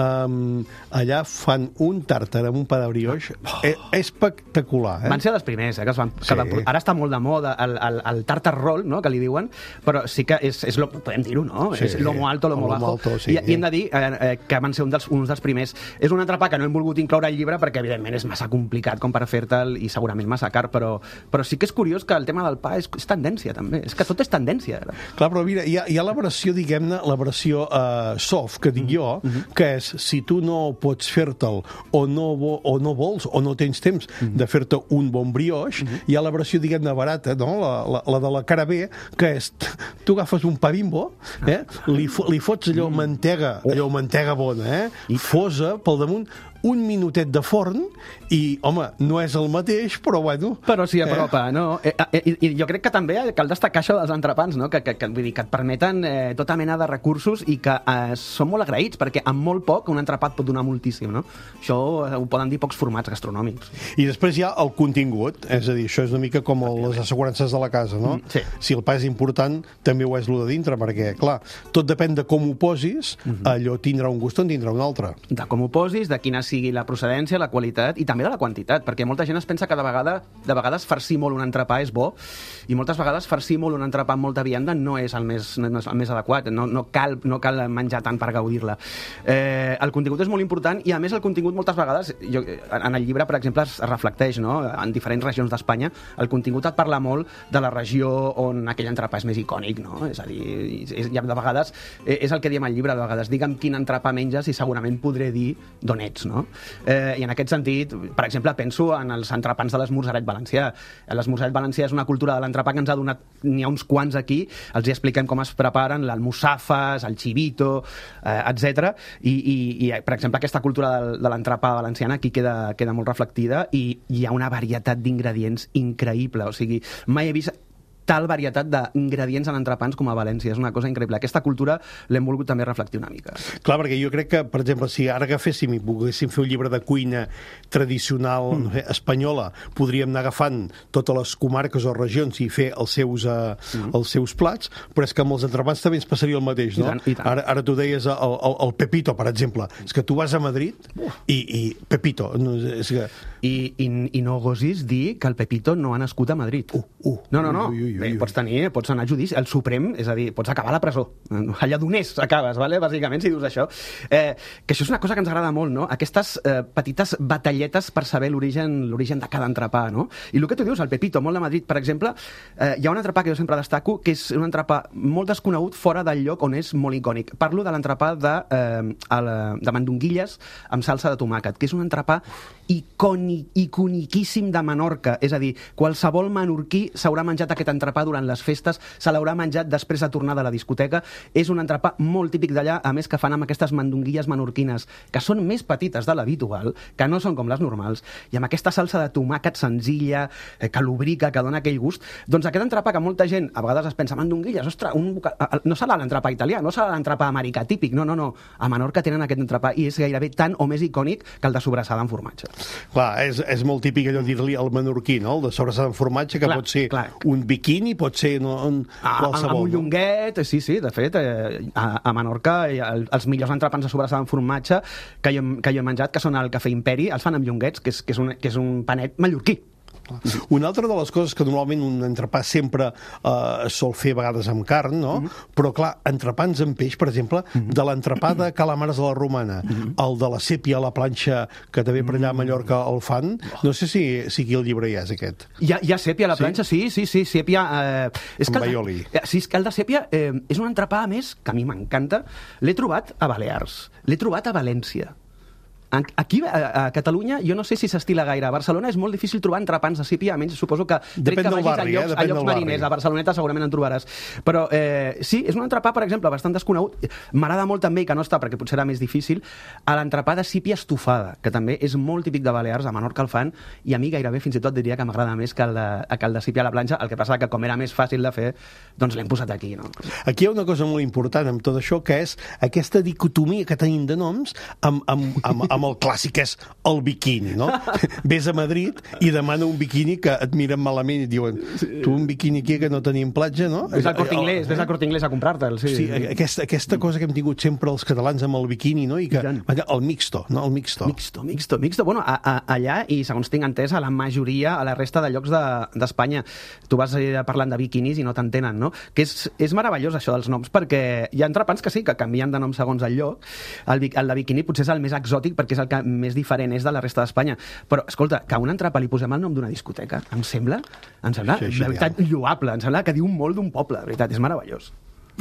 S3: um, allà fan un tàrtar amb un pa de brioix oh. eh, espectacular. Eh?
S10: Van ser els primers, eh, que es van, sí. que van... Ara està molt de moda el, el, el tàrtar roll, no?, que li diuen, però sí que és, és lo, podem dir-ho, no? Sí. És lomo alto, lomo, lomo bajo. Alto, sí. I, I hem de dir eh, eh, que van ser un dels, uns dels primers. És un entrepà que no hem volgut incloure al llibre perquè, evidentment, és massa complicat com per fer-te'l i segurament massa car, però, però sí que és curiós que el tema del pa és, és tendència, també. És que tot és tendència. Ara.
S3: Clar, però mira, hi ha, hi ha la versió, diguem-ne, la versió uh, soft, que dic jo, mm-hmm. que és, si tu no pots fer-te'l o, no vo, o no vols o no tens temps mm-hmm. de fer-te un bon brioix, mm-hmm. hi ha la versió, diguem-ne, barata, no? la, la, la de la cara B, que és, tu agafes un pa Bimbo, eh? li, fo, li fots allò mm. mantega, allò mantega bona, eh? fosa pel damunt, un minutet de forn i, home, no és el mateix, però bueno...
S10: Però s'hi apropa, eh? no? Eh, eh, I, I jo crec que també cal destacar això dels entrepans, no? Que, que, que, vull dir, que et permeten eh, tota mena de recursos i que eh, són molt agraïts, perquè amb molt poc un entrepat pot donar moltíssim, no? Això eh, ho poden dir pocs formats gastronòmics.
S3: I després hi ha el contingut, és a dir, això és una mica com les assegurances de la casa, no?
S10: Mm, sí.
S3: Si el pa és important, també ho és lo de dintre, perquè, clar, tot depèn de com ho posis, mm-hmm. allò tindrà un gust o en tindrà un altre.
S10: De com ho posis, de quines sigui la procedència, la qualitat i també de la quantitat, perquè molta gent es pensa que de, vegada, de vegades farcir molt un entrepà és bo i moltes vegades farcir molt un entrepà amb molta vianda no és el més, no és el més adequat, no, no, cal, no cal menjar tant per gaudir-la. Eh, el contingut és molt important i, a més, el contingut moltes vegades, jo, en el llibre, per exemple, es reflecteix, no? En diferents regions d'Espanya, el contingut et parla molt de la regió on aquell entrepà és més icònic, no? És a dir, és, de vegades, és el que diem al llibre, de vegades, digue'm quin entrepà menges i segurament podré dir d'on ets, no? Eh, I en aquest sentit, per exemple, penso en els entrepans de l'esmorzaret valencià. L'esmorzaret valencià és una cultura de l'entrepà que ens ha donat, n'hi ha uns quants aquí, els hi expliquem com es preparen, l'almussafes, el chivito, eh, etcètera. I, i, I, per exemple, aquesta cultura de, de l'entrepà valenciana aquí queda, queda molt reflectida i hi ha una varietat d'ingredients increïble. O sigui, mai he vist tal varietat d'ingredients en entrepans com a València. És una cosa increïble. Aquesta cultura l'hem volgut també reflectir una mica.
S3: Clar, perquè jo crec que, per exemple, si ara agaféssim i volguéssim fer un llibre de cuina tradicional mm. no sé, espanyola, podríem anar agafant totes les comarques o regions i fer els seus, uh, mm. els seus plats, però és que amb els entrepans també ens passaria el mateix, no?
S10: I tant, i tant.
S3: Ara, ara tu deies el, el, el Pepito, per exemple. És que tu vas a Madrid i, i Pepito... No, és que...
S10: I, i, I no gosis dir que el Pepito no ha nascut a Madrid.
S3: Uh, uh,
S10: no, no, no.
S3: Ui, ui, ui.
S10: Bé, pots tenir, pots anar a judici. El Suprem, és a dir, pots acabar a la presó. Allà donés acabes, vale? Bàsicament, si dius això. Eh, que això és una cosa que ens agrada molt, no? Aquestes eh, petites batalletes per saber l'origen l'origen de cada entrepà, no? I el que tu dius, el Pepito, molt de Madrid, per exemple, eh, hi ha un entrepà que jo sempre destaco, que és un entrepà molt desconegut fora del lloc on és molt icònic. Parlo de l'entrepà de, eh, el, de mandonguilles amb salsa de tomàquet, que és un entrepà iconi, iconiquíssim de Menorca. És a dir, qualsevol menorquí s'haurà menjat aquest entrepà durant les festes, se l'haurà menjat després de tornar de la discoteca. És un entrepà molt típic d'allà, a més que fan amb aquestes mandonguilles menorquines, que són més petites de l'habitual, que no són com les normals, i amb aquesta salsa de tomàquet senzilla, eh, que lubrica, que dona aquell gust. Doncs aquest entrepà que molta gent a vegades es pensa, mandonguilles, ostres, un boca... no serà l'entrepà italià, no serà l'entrepà americà típic, no, no, no. A Menorca tenen aquest entrepà i és gairebé tant o més icònic que el de sobrassada amb formatge.
S3: Clar, és, és molt típic allò dir-li al menorquí, no? El de sobrassada amb formatge, que clar, pot ser clar. Un biquini, pot ser no, un,
S10: ah,
S3: qualsevol.
S10: Amb un llonguet, sí, sí, de fet, eh, a, a Menorca el, els millors entrepans de sobrassada amb formatge que jo, que jo he menjat, que són el Cafè Imperi, els fan amb llonguets, que és, que és, un, que és un panet mallorquí.
S3: Una altra de les coses que normalment un entrepà sempre eh, sol fer a vegades amb carn, no? Mm-hmm. Però clar, entrepans amb peix, per exemple, mm-hmm. de l'entrepà de calamares a la romana, mm-hmm. el de la sèpia a la planxa, que també per allà a Mallorca el fan, no sé si, si aquí el llibre hi és aquest.
S10: Hi ha, hi ha sèpia a la planxa, sí, sí, sí, sèpia... Eh, és que
S3: el,
S10: sí, és que el de sèpia eh, és un entrepà, a més, que a mi m'encanta. L'he trobat a Balears, l'he trobat a València. Aquí, a, a Catalunya, jo no sé si s'estila gaire. A Barcelona és molt difícil trobar entrepans de sípia, a menys suposo que tret que vagis barri, a llocs, eh? a llocs mariners. A Barceloneta segurament en trobaràs. Però eh, sí, és un entrepà, per exemple, bastant desconegut. M'agrada molt també, que no està, perquè potser era més difícil, a l'entrepà de sípia estofada, que també és molt típic de Balears, a Menorca el fan, i a mi gairebé fins i tot diria que m'agrada més que el, de, que el de sípia a la planxa. El que passa que com era més fàcil de fer, doncs l'hem posat aquí, no?
S3: Aquí hi ha una cosa molt important amb tot això, que és aquesta dicotomia que tenim de noms amb, amb, amb, amb el clàssic, que és el biquini, no? Ves a Madrid i demana un biquini que et miren malament i et diuen, tu un biquini aquí que no tenim platja, no?
S10: Ves al Corte Inglés, ves al Corte Inglés a comprar-te'l, sí.
S3: Sí, aquesta, aquesta cosa que hem tingut sempre els catalans amb el biquini, no? I que, el mixto, no? El mixto.
S10: Mixto, mixto, mixto. Bueno, a, a, allà, i segons tinc entès, a la majoria, a la resta de llocs d'Espanya, de, tu vas parlant de biquinis i no t'entenen, no? Que és, és meravellós, això dels noms, perquè hi ha entrepans que sí, que canvien de nom segons el lloc. El, el de biquini potser és el més exòtic, perquè és el que més diferent és de la resta d'Espanya. Però, escolta, que a un entrepà li posem el nom d'una discoteca, em sembla, em sembla, sí, de veritat, lloable. Em sembla que diu molt d'un poble, de veritat, és meravellós.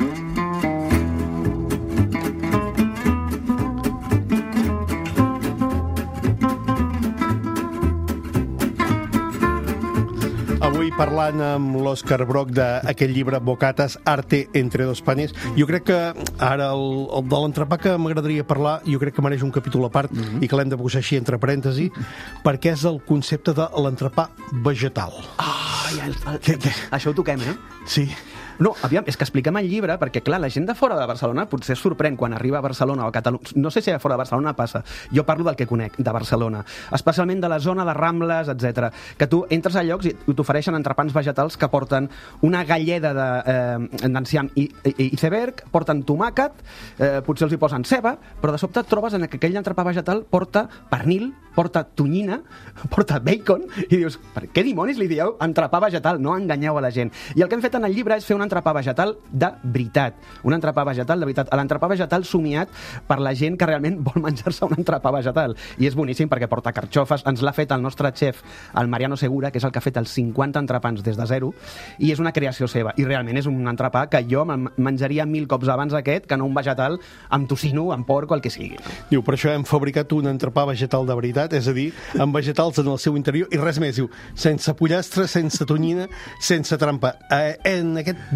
S3: Avui parlant amb l'Òscar Broc d'aquest llibre Bocatas, arte entre dos panes, jo crec que ara el, el de l'entrepà que m'agradaria parlar, jo crec que mereix un capítol a part, mm-hmm. i que l'hem de posar així entre parèntesi, perquè és el concepte de l'entrepà vegetal.
S10: Ah, ja, el, el, que, que... Això ho toquem, eh?
S3: Sí.
S10: No, aviam, és que expliquem el llibre perquè, clar, la gent de fora de Barcelona potser es sorprèn quan arriba a Barcelona o a Catalunya. No sé si a fora de Barcelona passa. Jo parlo del que conec, de Barcelona. Especialment de la zona de Rambles, etcètera. Que tu entres a llocs i t'ofereixen entrepans vegetals que porten una galleda d'enciam eh, i, i, i iceberg, porten tomàquet, eh, potser els hi posen ceba, però de sobte et trobes en que aquell entrepà vegetal porta pernil, porta tonyina, porta bacon, i dius, per què dimonis li dieu entrepà vegetal? No enganyeu a la gent. I el que hem fet en el llibre és fer un entrepà vegetal de veritat. Un entrepà vegetal de veritat. L'entrepà vegetal somiat per la gent que realment vol menjar-se un entrepà vegetal. I és boníssim perquè porta carxofes. Ens l'ha fet el nostre xef, el Mariano Segura, que és el que ha fet els cinquanta entrepans des de zero, i és una creació seva. I realment és un entrepà que jo menjaria mil cops abans aquest que no un vegetal amb tocino, amb porc o el que sigui.
S3: Diu, per això hem fabricat un entrepà vegetal de veritat, és a dir, amb vegetals en el seu interior i res més. Diu, sense pollastre, sense tonyina, sense trampa. Eh, en aquest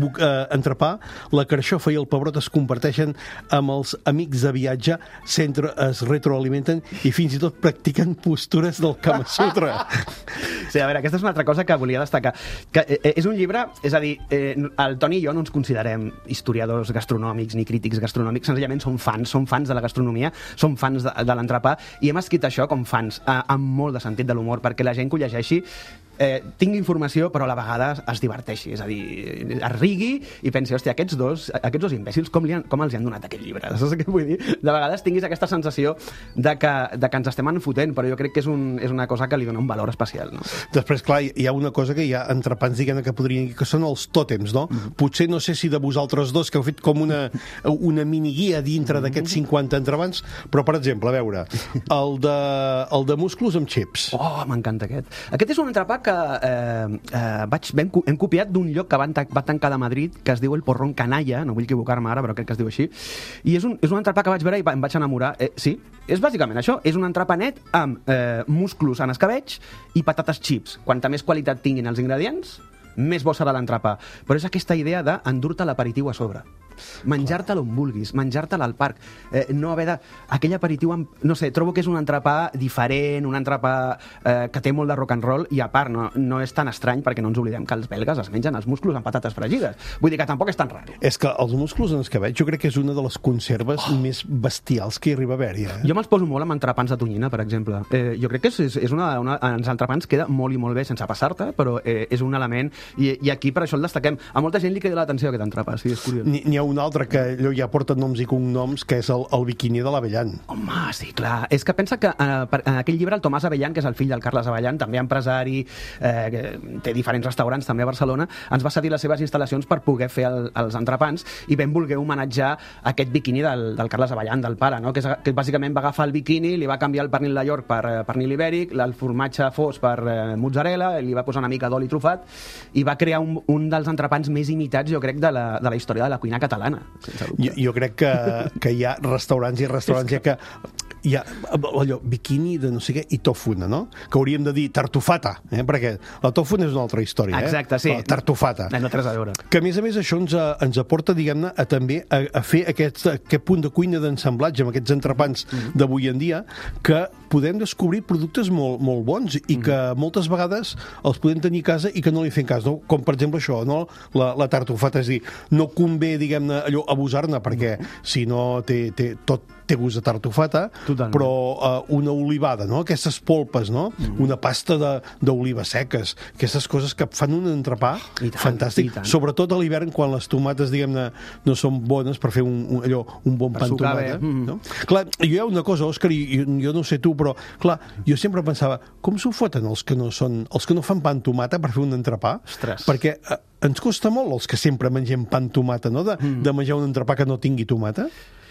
S3: buc, eh, entrepà, la carxofa i el pebrot es comparteixen amb els amics de viatge, sempre es retroalimenten i fins i tot practiquen postures del Kama Sutra.
S10: Sí, a veure, aquesta és una altra cosa que volia destacar. Que, eh, és un llibre, és a dir, eh, el Toni i jo no ens considerem historiadors gastronòmics ni crítics gastronòmics, senzillament som fans, som fans de la gastronomia, som fans de, de l'entrepà, i hem escrit això com fans, eh, amb molt de sentit de l'humor, perquè la gent que ho llegeixi eh, tingui informació, però a la vegada es diverteixi, és a dir, es rigui i pensi, hòstia, aquests dos, aquests dos imbècils, com, li han, com els hi han donat aquest llibre? Saps què vull dir? De vegades tinguis aquesta sensació de que, de que ens estem enfotent, però jo crec que és, un, és una cosa que li dona un valor especial, no?
S3: Després, clar, hi ha una cosa que hi ha entrepans, diguem que podrien dir que són els tòtems, no? Mm. Potser no sé si de vosaltres dos, que heu fet com una, una miniguia dintre mm. d'aquests cinquanta entrepans, però, per exemple, a veure, el de, el de musclos amb xips.
S10: Oh, m'encanta aquest. Aquest és un entrepà que eh, eh, vaig, hem, hem copiat d'un lloc que van, va tancar de Madrid, que es diu el Porrón Canalla, no vull equivocar-me ara, però crec que es diu així, i és un, és un entrepà que vaig veure i em vaig enamorar. Eh, sí, és bàsicament això, és un entrepà net amb eh, musclos en escabetx i patates xips. Quanta més qualitat tinguin els ingredients, més bo serà l'entrepà. Però és aquesta idea d'endur-te l'aperitiu a sobre. Menjar-te-lo on vulguis, menjar-te'l al parc, eh, no haver de... Aquell aperitiu, amb... no sé, trobo que és un entrepà diferent, un entrepà eh, que té molt de rock and roll, i a part no, no és tan estrany perquè no ens oblidem que els belgues es mengen els musclos amb patates fregides. Vull dir que tampoc és tan raro.
S3: És que els musclos en escabetx jo crec que és una de les conserves oh. més bestials que hi arriba a haver-hi. Eh?
S10: Jo me'ls poso molt amb entrepans de tonyina, per exemple. Eh, jo crec que és, és una, una... Els entrepans queda molt i molt bé sense passar-te, però eh, és un element, i, i aquí per això el destaquem. A molta gent li crida l'atenció aquest entrepà, sí, és curiós.
S3: N'hi ha un altre que allò ja porta noms i cognoms, que és el, el biquini de l'Avellan.
S10: Home, sí, clar. És que pensa que eh, per, en aquell llibre el Tomàs Avellan, que és el fill del Carles Avellan, també empresari, eh, que té diferents restaurants també a Barcelona, ens va cedir les seves instal·lacions per poder fer el, els entrepans, i vam voler homenatjar aquest biquini del, del Carles Avellan, del pare, no? que, és, que bàsicament va agafar el biquini, li va canviar el pernil de York per eh, pernil ibèric, el formatge fos per eh, mozzarella, li va posar una mica d'oli trufat, i va crear un, un dels entrepans més imitats, jo crec, de la, de la història de la cuina catalana.
S3: Jo, jo crec que, que hi ha restaurants i restaurants ja que hi ha allò, biquini de no sé què i tofuna, no? Que hauríem de dir tartufata, eh? Perquè la tofuna és una altra història, eh?
S10: Exacte, sí.
S3: La tartufata.
S10: No té res a veure.
S3: Que a més a més això ens, ens aporta, diguem-ne, a també a, a fer aquest, aquest punt de cuina d'ensamblatge amb aquests entrepans mm-hmm. d'avui en dia, que podem descobrir productes molt, molt bons i mm-hmm. que moltes vegades els podem tenir a casa i que no li fem cas, no? Com per exemple això, no? La, la tartufata, és a dir, no convé, diguem-ne, allò abusar-ne, perquè si no té, té tot té gust de tartufata, totalment. Però uh, una olivada, no? Aquestes polpes, no? Mm. Una pasta d'olives seques, aquestes coses que fan un entrepà tant, fantàstic, sobretot a l'hivern quan les tomates, diguem-ne, no són bones per fer un, un, allò, un bon pan tomata. Mm. No? Clar, jo hi ha una cosa, Òscar, i jo, jo no sé tu, però clar, jo sempre pensava, com s'ho foten els que no són, els que no fan pan tomata per fer un entrepà?
S10: Ostres.
S3: Perquè uh, ens costa molt els que sempre mengem pan tomata, no? De, mm. de menjar un entrepà que no tingui tomata.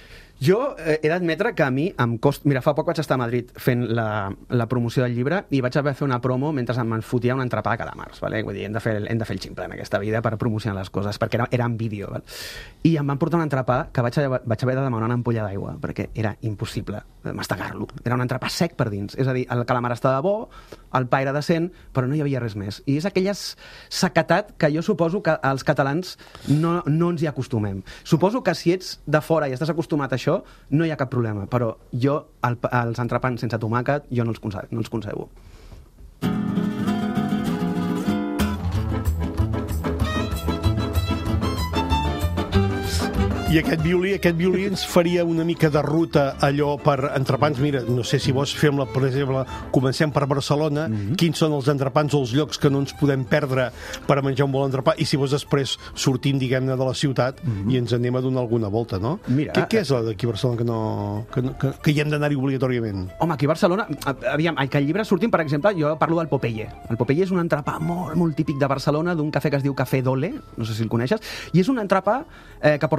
S10: Jo eh, he d'admetre que a mi em costa... Mira, fa poc vaig estar a Madrid fent la, la promoció del llibre i vaig haver de fer una promo mentre em fotia un entrepà de calamars, ¿vale? Vull dir, hem de, fer, hem de fer el ximple en aquesta vida per promocionar les coses, perquè era, era en vídeo, ¿vale? I em van portar un entrepà que vaig, vaig haver de demanar una ampolla d'aigua, perquè era impossible mastegar-lo. Era un entrepà sec per dins. És a dir, el calamar estava bo, el pa era decent, però no hi havia res més. I és aquella sequetat que jo suposo que els catalans no, no ens hi acostumem. Suposo que si ets de fora i estàs acostumat a això, no hi ha cap problema, però jo el, els entrepans sense tomàquet jo no els concebo, no els concebo.
S3: I aquest violí, aquest violí ens faria una mica de ruta allò per entrepans. Mira, no sé si vols fem-la, per exemple, comencem per Barcelona, mm-hmm. quins són els entrepans o els llocs que no ens podem perdre per a menjar un bon entrepà, i si vols després sortim, diguem-ne, de la ciutat mm-hmm. i ens anem a donar alguna volta, no?
S10: Mira,
S3: què, què és la d'aquí a Barcelona que, no, que, no, que, que hi hem d'anar-hi obligatòriament?
S10: Home, aquí a Barcelona, aviam, que al llibre sortim, per exemple, jo parlo del Popeye. El Popeye és un entrepà molt, molt típic de Barcelona, d'un cafè que es diu Cafè Dole, no sé si el coneixes, i és un entrepà eh, que porta pernil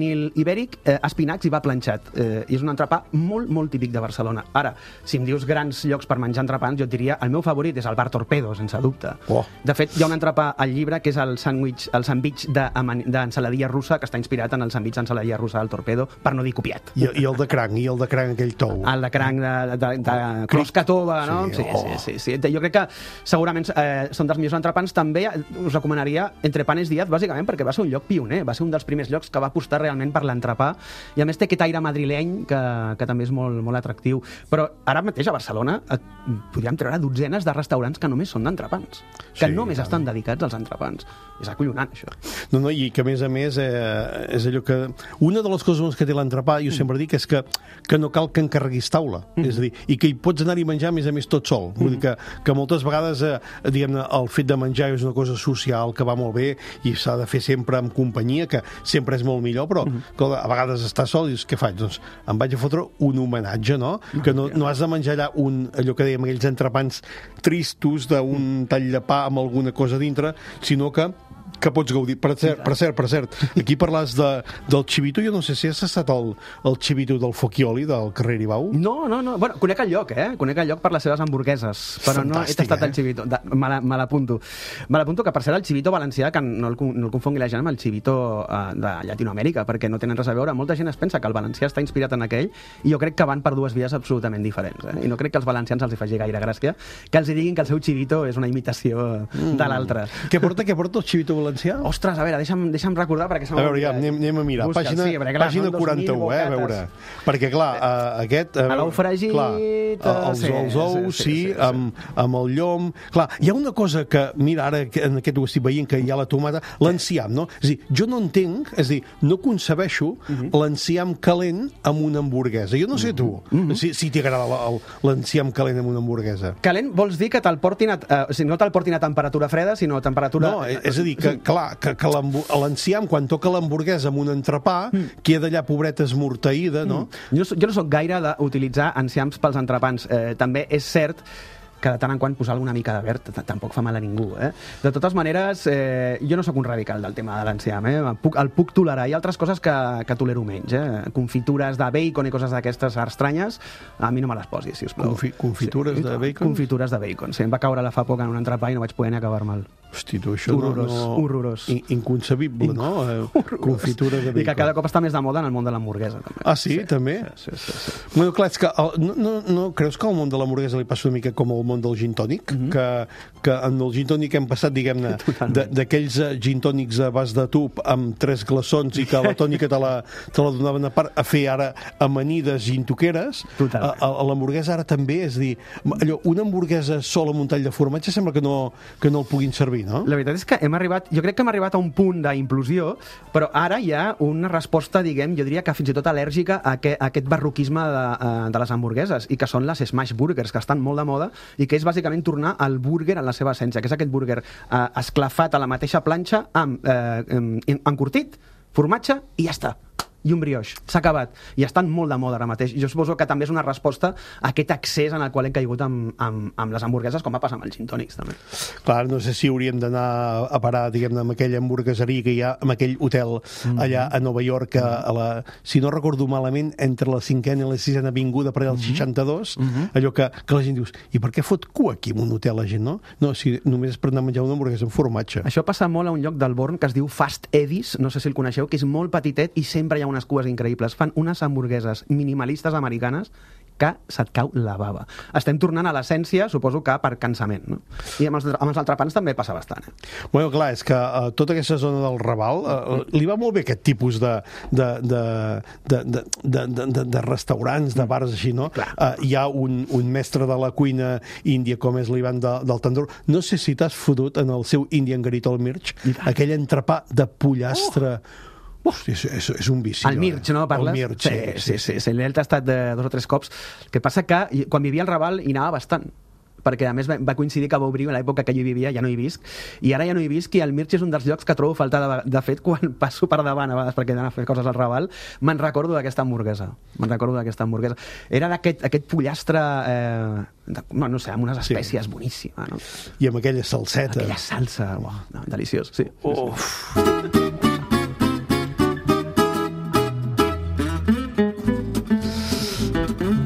S10: pernil ibèric, eh, espinacs i va planxat. Eh, I és un entrepà molt, molt típic de Barcelona. Ara, si em dius grans llocs per menjar entrepans, jo et diria el meu favorit és el Bar Torpedo, sense dubte.
S3: Oh.
S10: De fet, hi ha un entrepà al llibre que és el sandwich, el sandwich d'ensaladilla russa, que està inspirat en el sandwich d'ensaladilla russa del Torpedo, per no dir copiat.
S3: I, i el de cranc, i el de cranc aquell tou.
S10: El de cranc de, de, de closca tova, no?
S3: Sí,
S10: Sí,
S3: oh.
S10: sí, sí, sí. Jo crec que segurament eh, són dels millors entrepans. També us recomanaria Entrepanes Díaz, bàsicament perquè va ser un lloc pioner, va ser un dels primers llocs que va apostar realment per l'entrepà, i a més té aquest aire madrileny que, que també és molt, molt atractiu. Però ara mateix a Barcelona et, podríem treure dotzenes de restaurants que només són d'entrepans, que
S3: Sí,
S10: només
S3: tant.
S10: estan dedicats als entrepans. És acollonant, això.
S3: No, no, i que a més a més eh, és allò que... Una de les coses que té l'entrepà, jo sempre dic, és que, que no cal que encarreguis taula. Mm. És a dir, i que hi pots anar-hi a menjar, a més a més, tot sol. Mm. Vull dir que, que moltes vegades, eh, diguem-ne, el fet de menjar és una cosa social que va molt bé i s'ha de fer sempre en companyia, que sempre és molt millor, però mm. que a vegades estàs sol i dius, què faig? Doncs em vaig a fotre un homenatge, no? Mm. Que no, no has de menjar allà un, allò que dèiem, aquells entrepans tristos d'un tall de pa amb alguna cosa dintre, sinó que que pots gaudir. Per cert, per cert, per cert aquí parles de, del xivito. Jo no sé si has estat el, el xivito del Foquioli, del carrer Aribau.
S10: No, no, no. Bueno, conec el lloc, eh? Conec el lloc per les seves hamburgueses, però
S3: Fantàstic,
S10: no he tastat
S3: eh?
S10: el xivito. De, me la- me l'apunto. Me l'apunto que, per ser el xivito valencià, que no el, con- no el confongui la gent amb el xivito uh, de Llatinoamèrica, perquè no tenen res a veure. Molta gent es pensa que el valencià està inspirat en aquell, i jo crec que van per dues vies absolutament diferents. Eh? I no crec que als valencians els hi faci gaire gràcia que els hi diguin que el seu xivito és una imitació mm. de l'altre.
S3: Què porta, què porta el xivito valencià?
S10: Ostres, a veure, deixa'm, deixa'm recordar perquè se
S3: A veure, ja, anem, anem a mirar.
S10: Busca'l,
S3: Pàgina,
S10: sí, perquè, clar,
S3: pàgina
S10: són dos mil
S3: quaranta-u, eh, a veure.
S10: bocates.
S3: Perquè, clar, uh, aquest... Uh,
S10: A l'ou fregit,
S3: clar,
S10: eh,
S3: els,
S10: sí,
S3: els ous, sí,
S10: sí, sí, sí, sí.
S3: Amb, amb el llom... Clar, hi ha una cosa que, mira, ara que en aquest ho estic veient, que hi ha la tomata, l'enciam, no? És a dir, jo no entenc, és a dir, no concebeixo uh -huh. l'enciam calent amb una hamburguesa. Jo no sé tu, uh -huh. si, si t'agrada la- el- l'enciam calent amb una hamburguesa.
S10: Calent vols dir que te'l portin a, eh, o sigui, no te'l portin a temperatura freda, sinó a temperatura...
S3: No, és a dir, que, clar, que, que l'hambu- l'enciam, quan toca l'hamburguesa amb un entrepà, mm. queda allà pobreta esmorteïda, no?
S10: Mm. Jo, so- jo no sóc gaire d'utilitzar enciams pels entrepans. Eh, també és cert que de tant en quant posar alguna mica de verd t- tampoc fa mal a ningú, eh? De totes maneres, eh, jo no sóc un radical del tema de l'enciam, eh? El puc, el puc tolerar. Hi ha altres coses que, que tolero menys, eh? Confitures de bacon i coses d'aquestes estranyes, a mi no me les posis, si us plau.
S3: Confi confitures
S10: Sí,
S3: de bacon?
S10: Confitures de bacon, sí. Em va caure la fa poc en un entrepà i no vaig poder ni acabar-me'l.
S3: Hosti, tu, això
S10: Horrorós,
S3: no, no...
S10: horrorós.
S3: In inconcebible, no? Eh, Confitura de bacon.
S10: I que cada cop està més de moda en el món de l'hamburguesa, també.
S3: Ah, sí? També?
S10: Sí, sí, sí.
S3: Bueno, clar, és que el, no, no, no creus que al món de l'hamburguesa li passa una mica com al món del gin tònic? Mm -hmm. que, que en el gin tònic hem passat, diguem-ne, d'aquells uh, gin tònics a base de tub amb tres glaçons i que la tònica te la, te la donaven a part, a fer ara amanides gintoqueres. A, a, a l'hamburguesa ara també, és a dir, allò, una hamburguesa sola amb un tall de formatge sembla que no, que no el puguin servir, no?
S10: La veritat és que hem arribat, jo crec que hem arribat a un punt d'implosió, però ara hi ha una resposta, diguem, jo diria que fins i tot al·lèrgica a, que, a aquest barroquisme de, uh, de les hamburgueses, i que són les smash burgers, que estan molt de moda, i que és bàsicament tornar al burger en la seva essència, que és aquest burger uh, esclafat a la mateixa planxa amb eh, uh, encurtit, formatge i ja està. I un brioix. S'ha acabat. I estan molt de moda ara mateix. Jo suposo que també és una resposta a aquest accés en el qual hem caigut amb, amb, amb les hamburgueses, com va passar amb els gin tònics, també.
S3: Clar, no sé si hauríem d'anar a parar, diguem-ne, amb aquella hamburgueseria que hi ha, amb aquell hotel allà a Nova York, a la, si no recordo malament, entre la cinquena i la sisena avinguda per allà al seixanta-dos, allò que, que la gent dius, i per què fot cua aquí en un hotel la gent, no? No, si només és per anar a menjar una hamburguesa amb formatge.
S10: Això passa molt a un lloc del Born que es diu Fast Eddie's, no sé si el coneixeu, que és molt petitet i sempre hi ha unes cues increïbles. Fan unes hamburgueses minimalistes americanes que se't cau la bava. Estem tornant a l'essència, suposo que per cansament, no? I amb els, amb els entrepans també passa bastant, eh?
S3: Bueno, clar, és que uh, tota aquesta zona del Raval uh, li va molt bé aquest tipus de, de, de, de, de, de, de, de, de restaurants, de bars així, no? Uh, hi ha un, un mestre de la cuina índia com és l'Ivan de, del Tandoor. No sé si t'has fotut en el seu Indian Garitol Mirch, aquell entrepà de pollastre... Oh. Hosti, és, és, és un vici.
S10: El Mirch, no? Parles?
S3: El Mirch,
S10: sí, sí, sí, sí. L'he tastat de dos o tres cops. El que passa que quan vivia al Raval hi anava bastant, perquè a més va coincidir que va obrir a l'època que jo hi vivia, ja no hi visc, i ara ja no hi visc, i el Mirch és un dels llocs que trobo a faltar. De, de fet, quan passo per davant a vegades perquè he d'anar a fer coses al Raval, me'n recordo d'aquesta hamburguesa. Me'n recordo d'aquesta hamburguesa. Era d'aquest aquest pollastre, eh, de, no, no sé, amb unes espècies sí. boníssima, no?
S3: I amb aquella salseta.
S10: Aquella salsa, uah, no, deliciós, sí.
S3: Uf.
S10: sí, sí.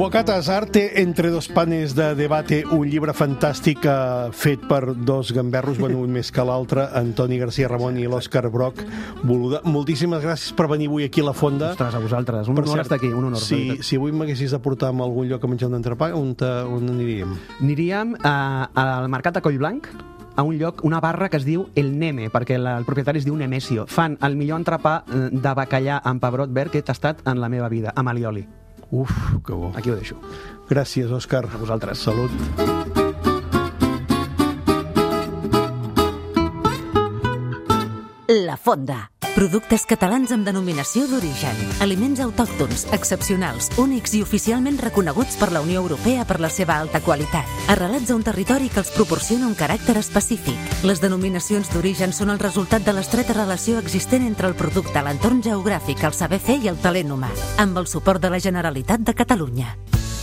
S3: Bocatas Arte entre dos panes de debate, un llibre fantàstic eh, fet per dos gamberros, bueno, un més que l'altre, Antoni García Ramon i l'Òscar Broc Boluda. Moltíssimes gràcies per venir avui aquí a la Fonda.
S10: Ostres, a vosaltres. Un
S3: Per
S10: honor
S3: cert,
S10: estar aquí, un honor.
S3: Si, si avui m'haguessis de portar a algun lloc a menjar un entrepà, on, te, on aniríem?
S10: Aniríem a, al Mercat de Collblanc, a un lloc, una barra que es diu El Neme, perquè la, el propietari es diu Nemesio. Fan el millor entrepà de bacallà amb pebrot verd que he tastat en la meva vida, amb alioli.
S3: Uf, que bo.
S10: Aquí ho deixo.
S3: Gràcies, Òscar.
S10: A vosaltres.
S3: Salut.
S1: La Fonda. Productes catalans amb denominació d'origen. Aliments autòctons, excepcionals, únics i oficialment reconeguts per la Unió Europea per la seva alta qualitat. Arrelats a un territori que els proporciona un caràcter específic. Les denominacions d'origen són el resultat de l'estreta relació existent entre el producte, l'entorn geogràfic, el saber fer i el talent humà. Amb el suport de la Generalitat de Catalunya.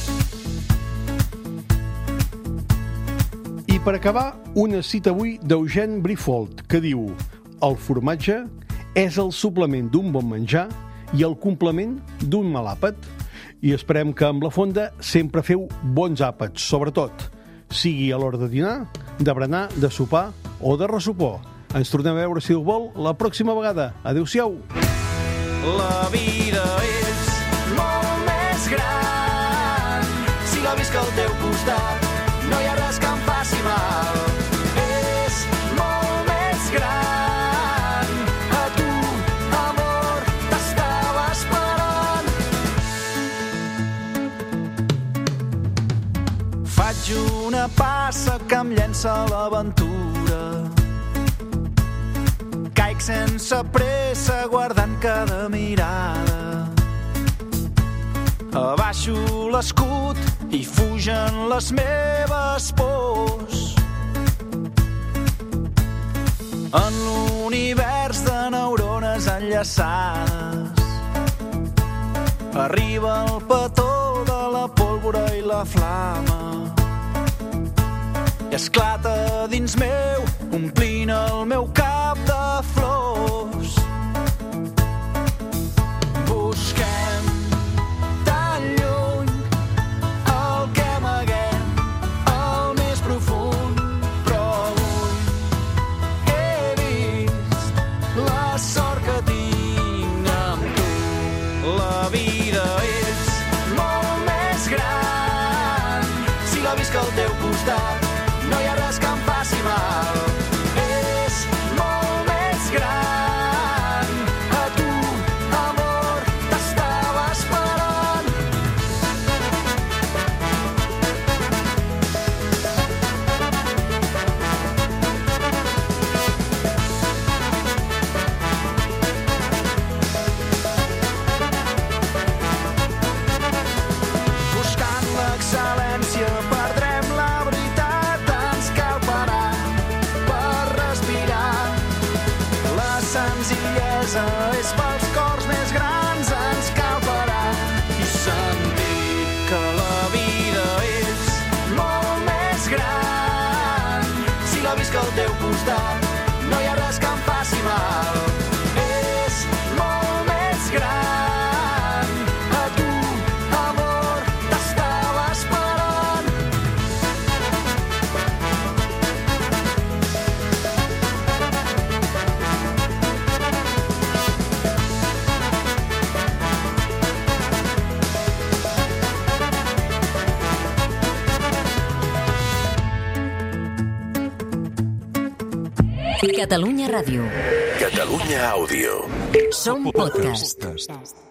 S3: I per acabar, una cita avui d'Eugène Brifold, que diu: el formatge és el suplement d'un bon menjar i el complement d'un mal àpat. I esperem que amb la Fonda sempre feu bons àpats, sobretot, sigui a l'hora de dinar, de berenar, de sopar o de ressopar. Ens tornem a veure, si ho vol, la pròxima vegada. Adéu-siau.
S2: La vida és molt més gran si la visc al teu costat. No hi ha res que em faci mal. És molt més gran. Faig una passa que em llença a l'aventura. Caic sense pressa guardant cada mirada. Abaixo l'escut i fugen les meves pors. En l'univers de neurones enllaçades arriba el petó de la pólvora i la flama. I esclata dins meu, omplint el meu cap de flors. Busquem tan lluny el que amaguem al més profund, però avui he vist la sort que tinc amb tu. La vida és molt més gran si la visc al teu costat. No hi ha res que em faci mal. És molt més gran. A tu, amor, t'estava esperant. Buscant l'excel·lència perdrem la veritat. Senzillesa és pels cors més grans, ens cal parar i sentir que la vida és molt més gran. Si la visc al teu costat, no hi ha res que em faci mal. És molt més gran. A tu, amor, t'estava esperant.
S1: Catalunya Ràdio.
S2: Catalunya Àudio.
S1: Som podcast.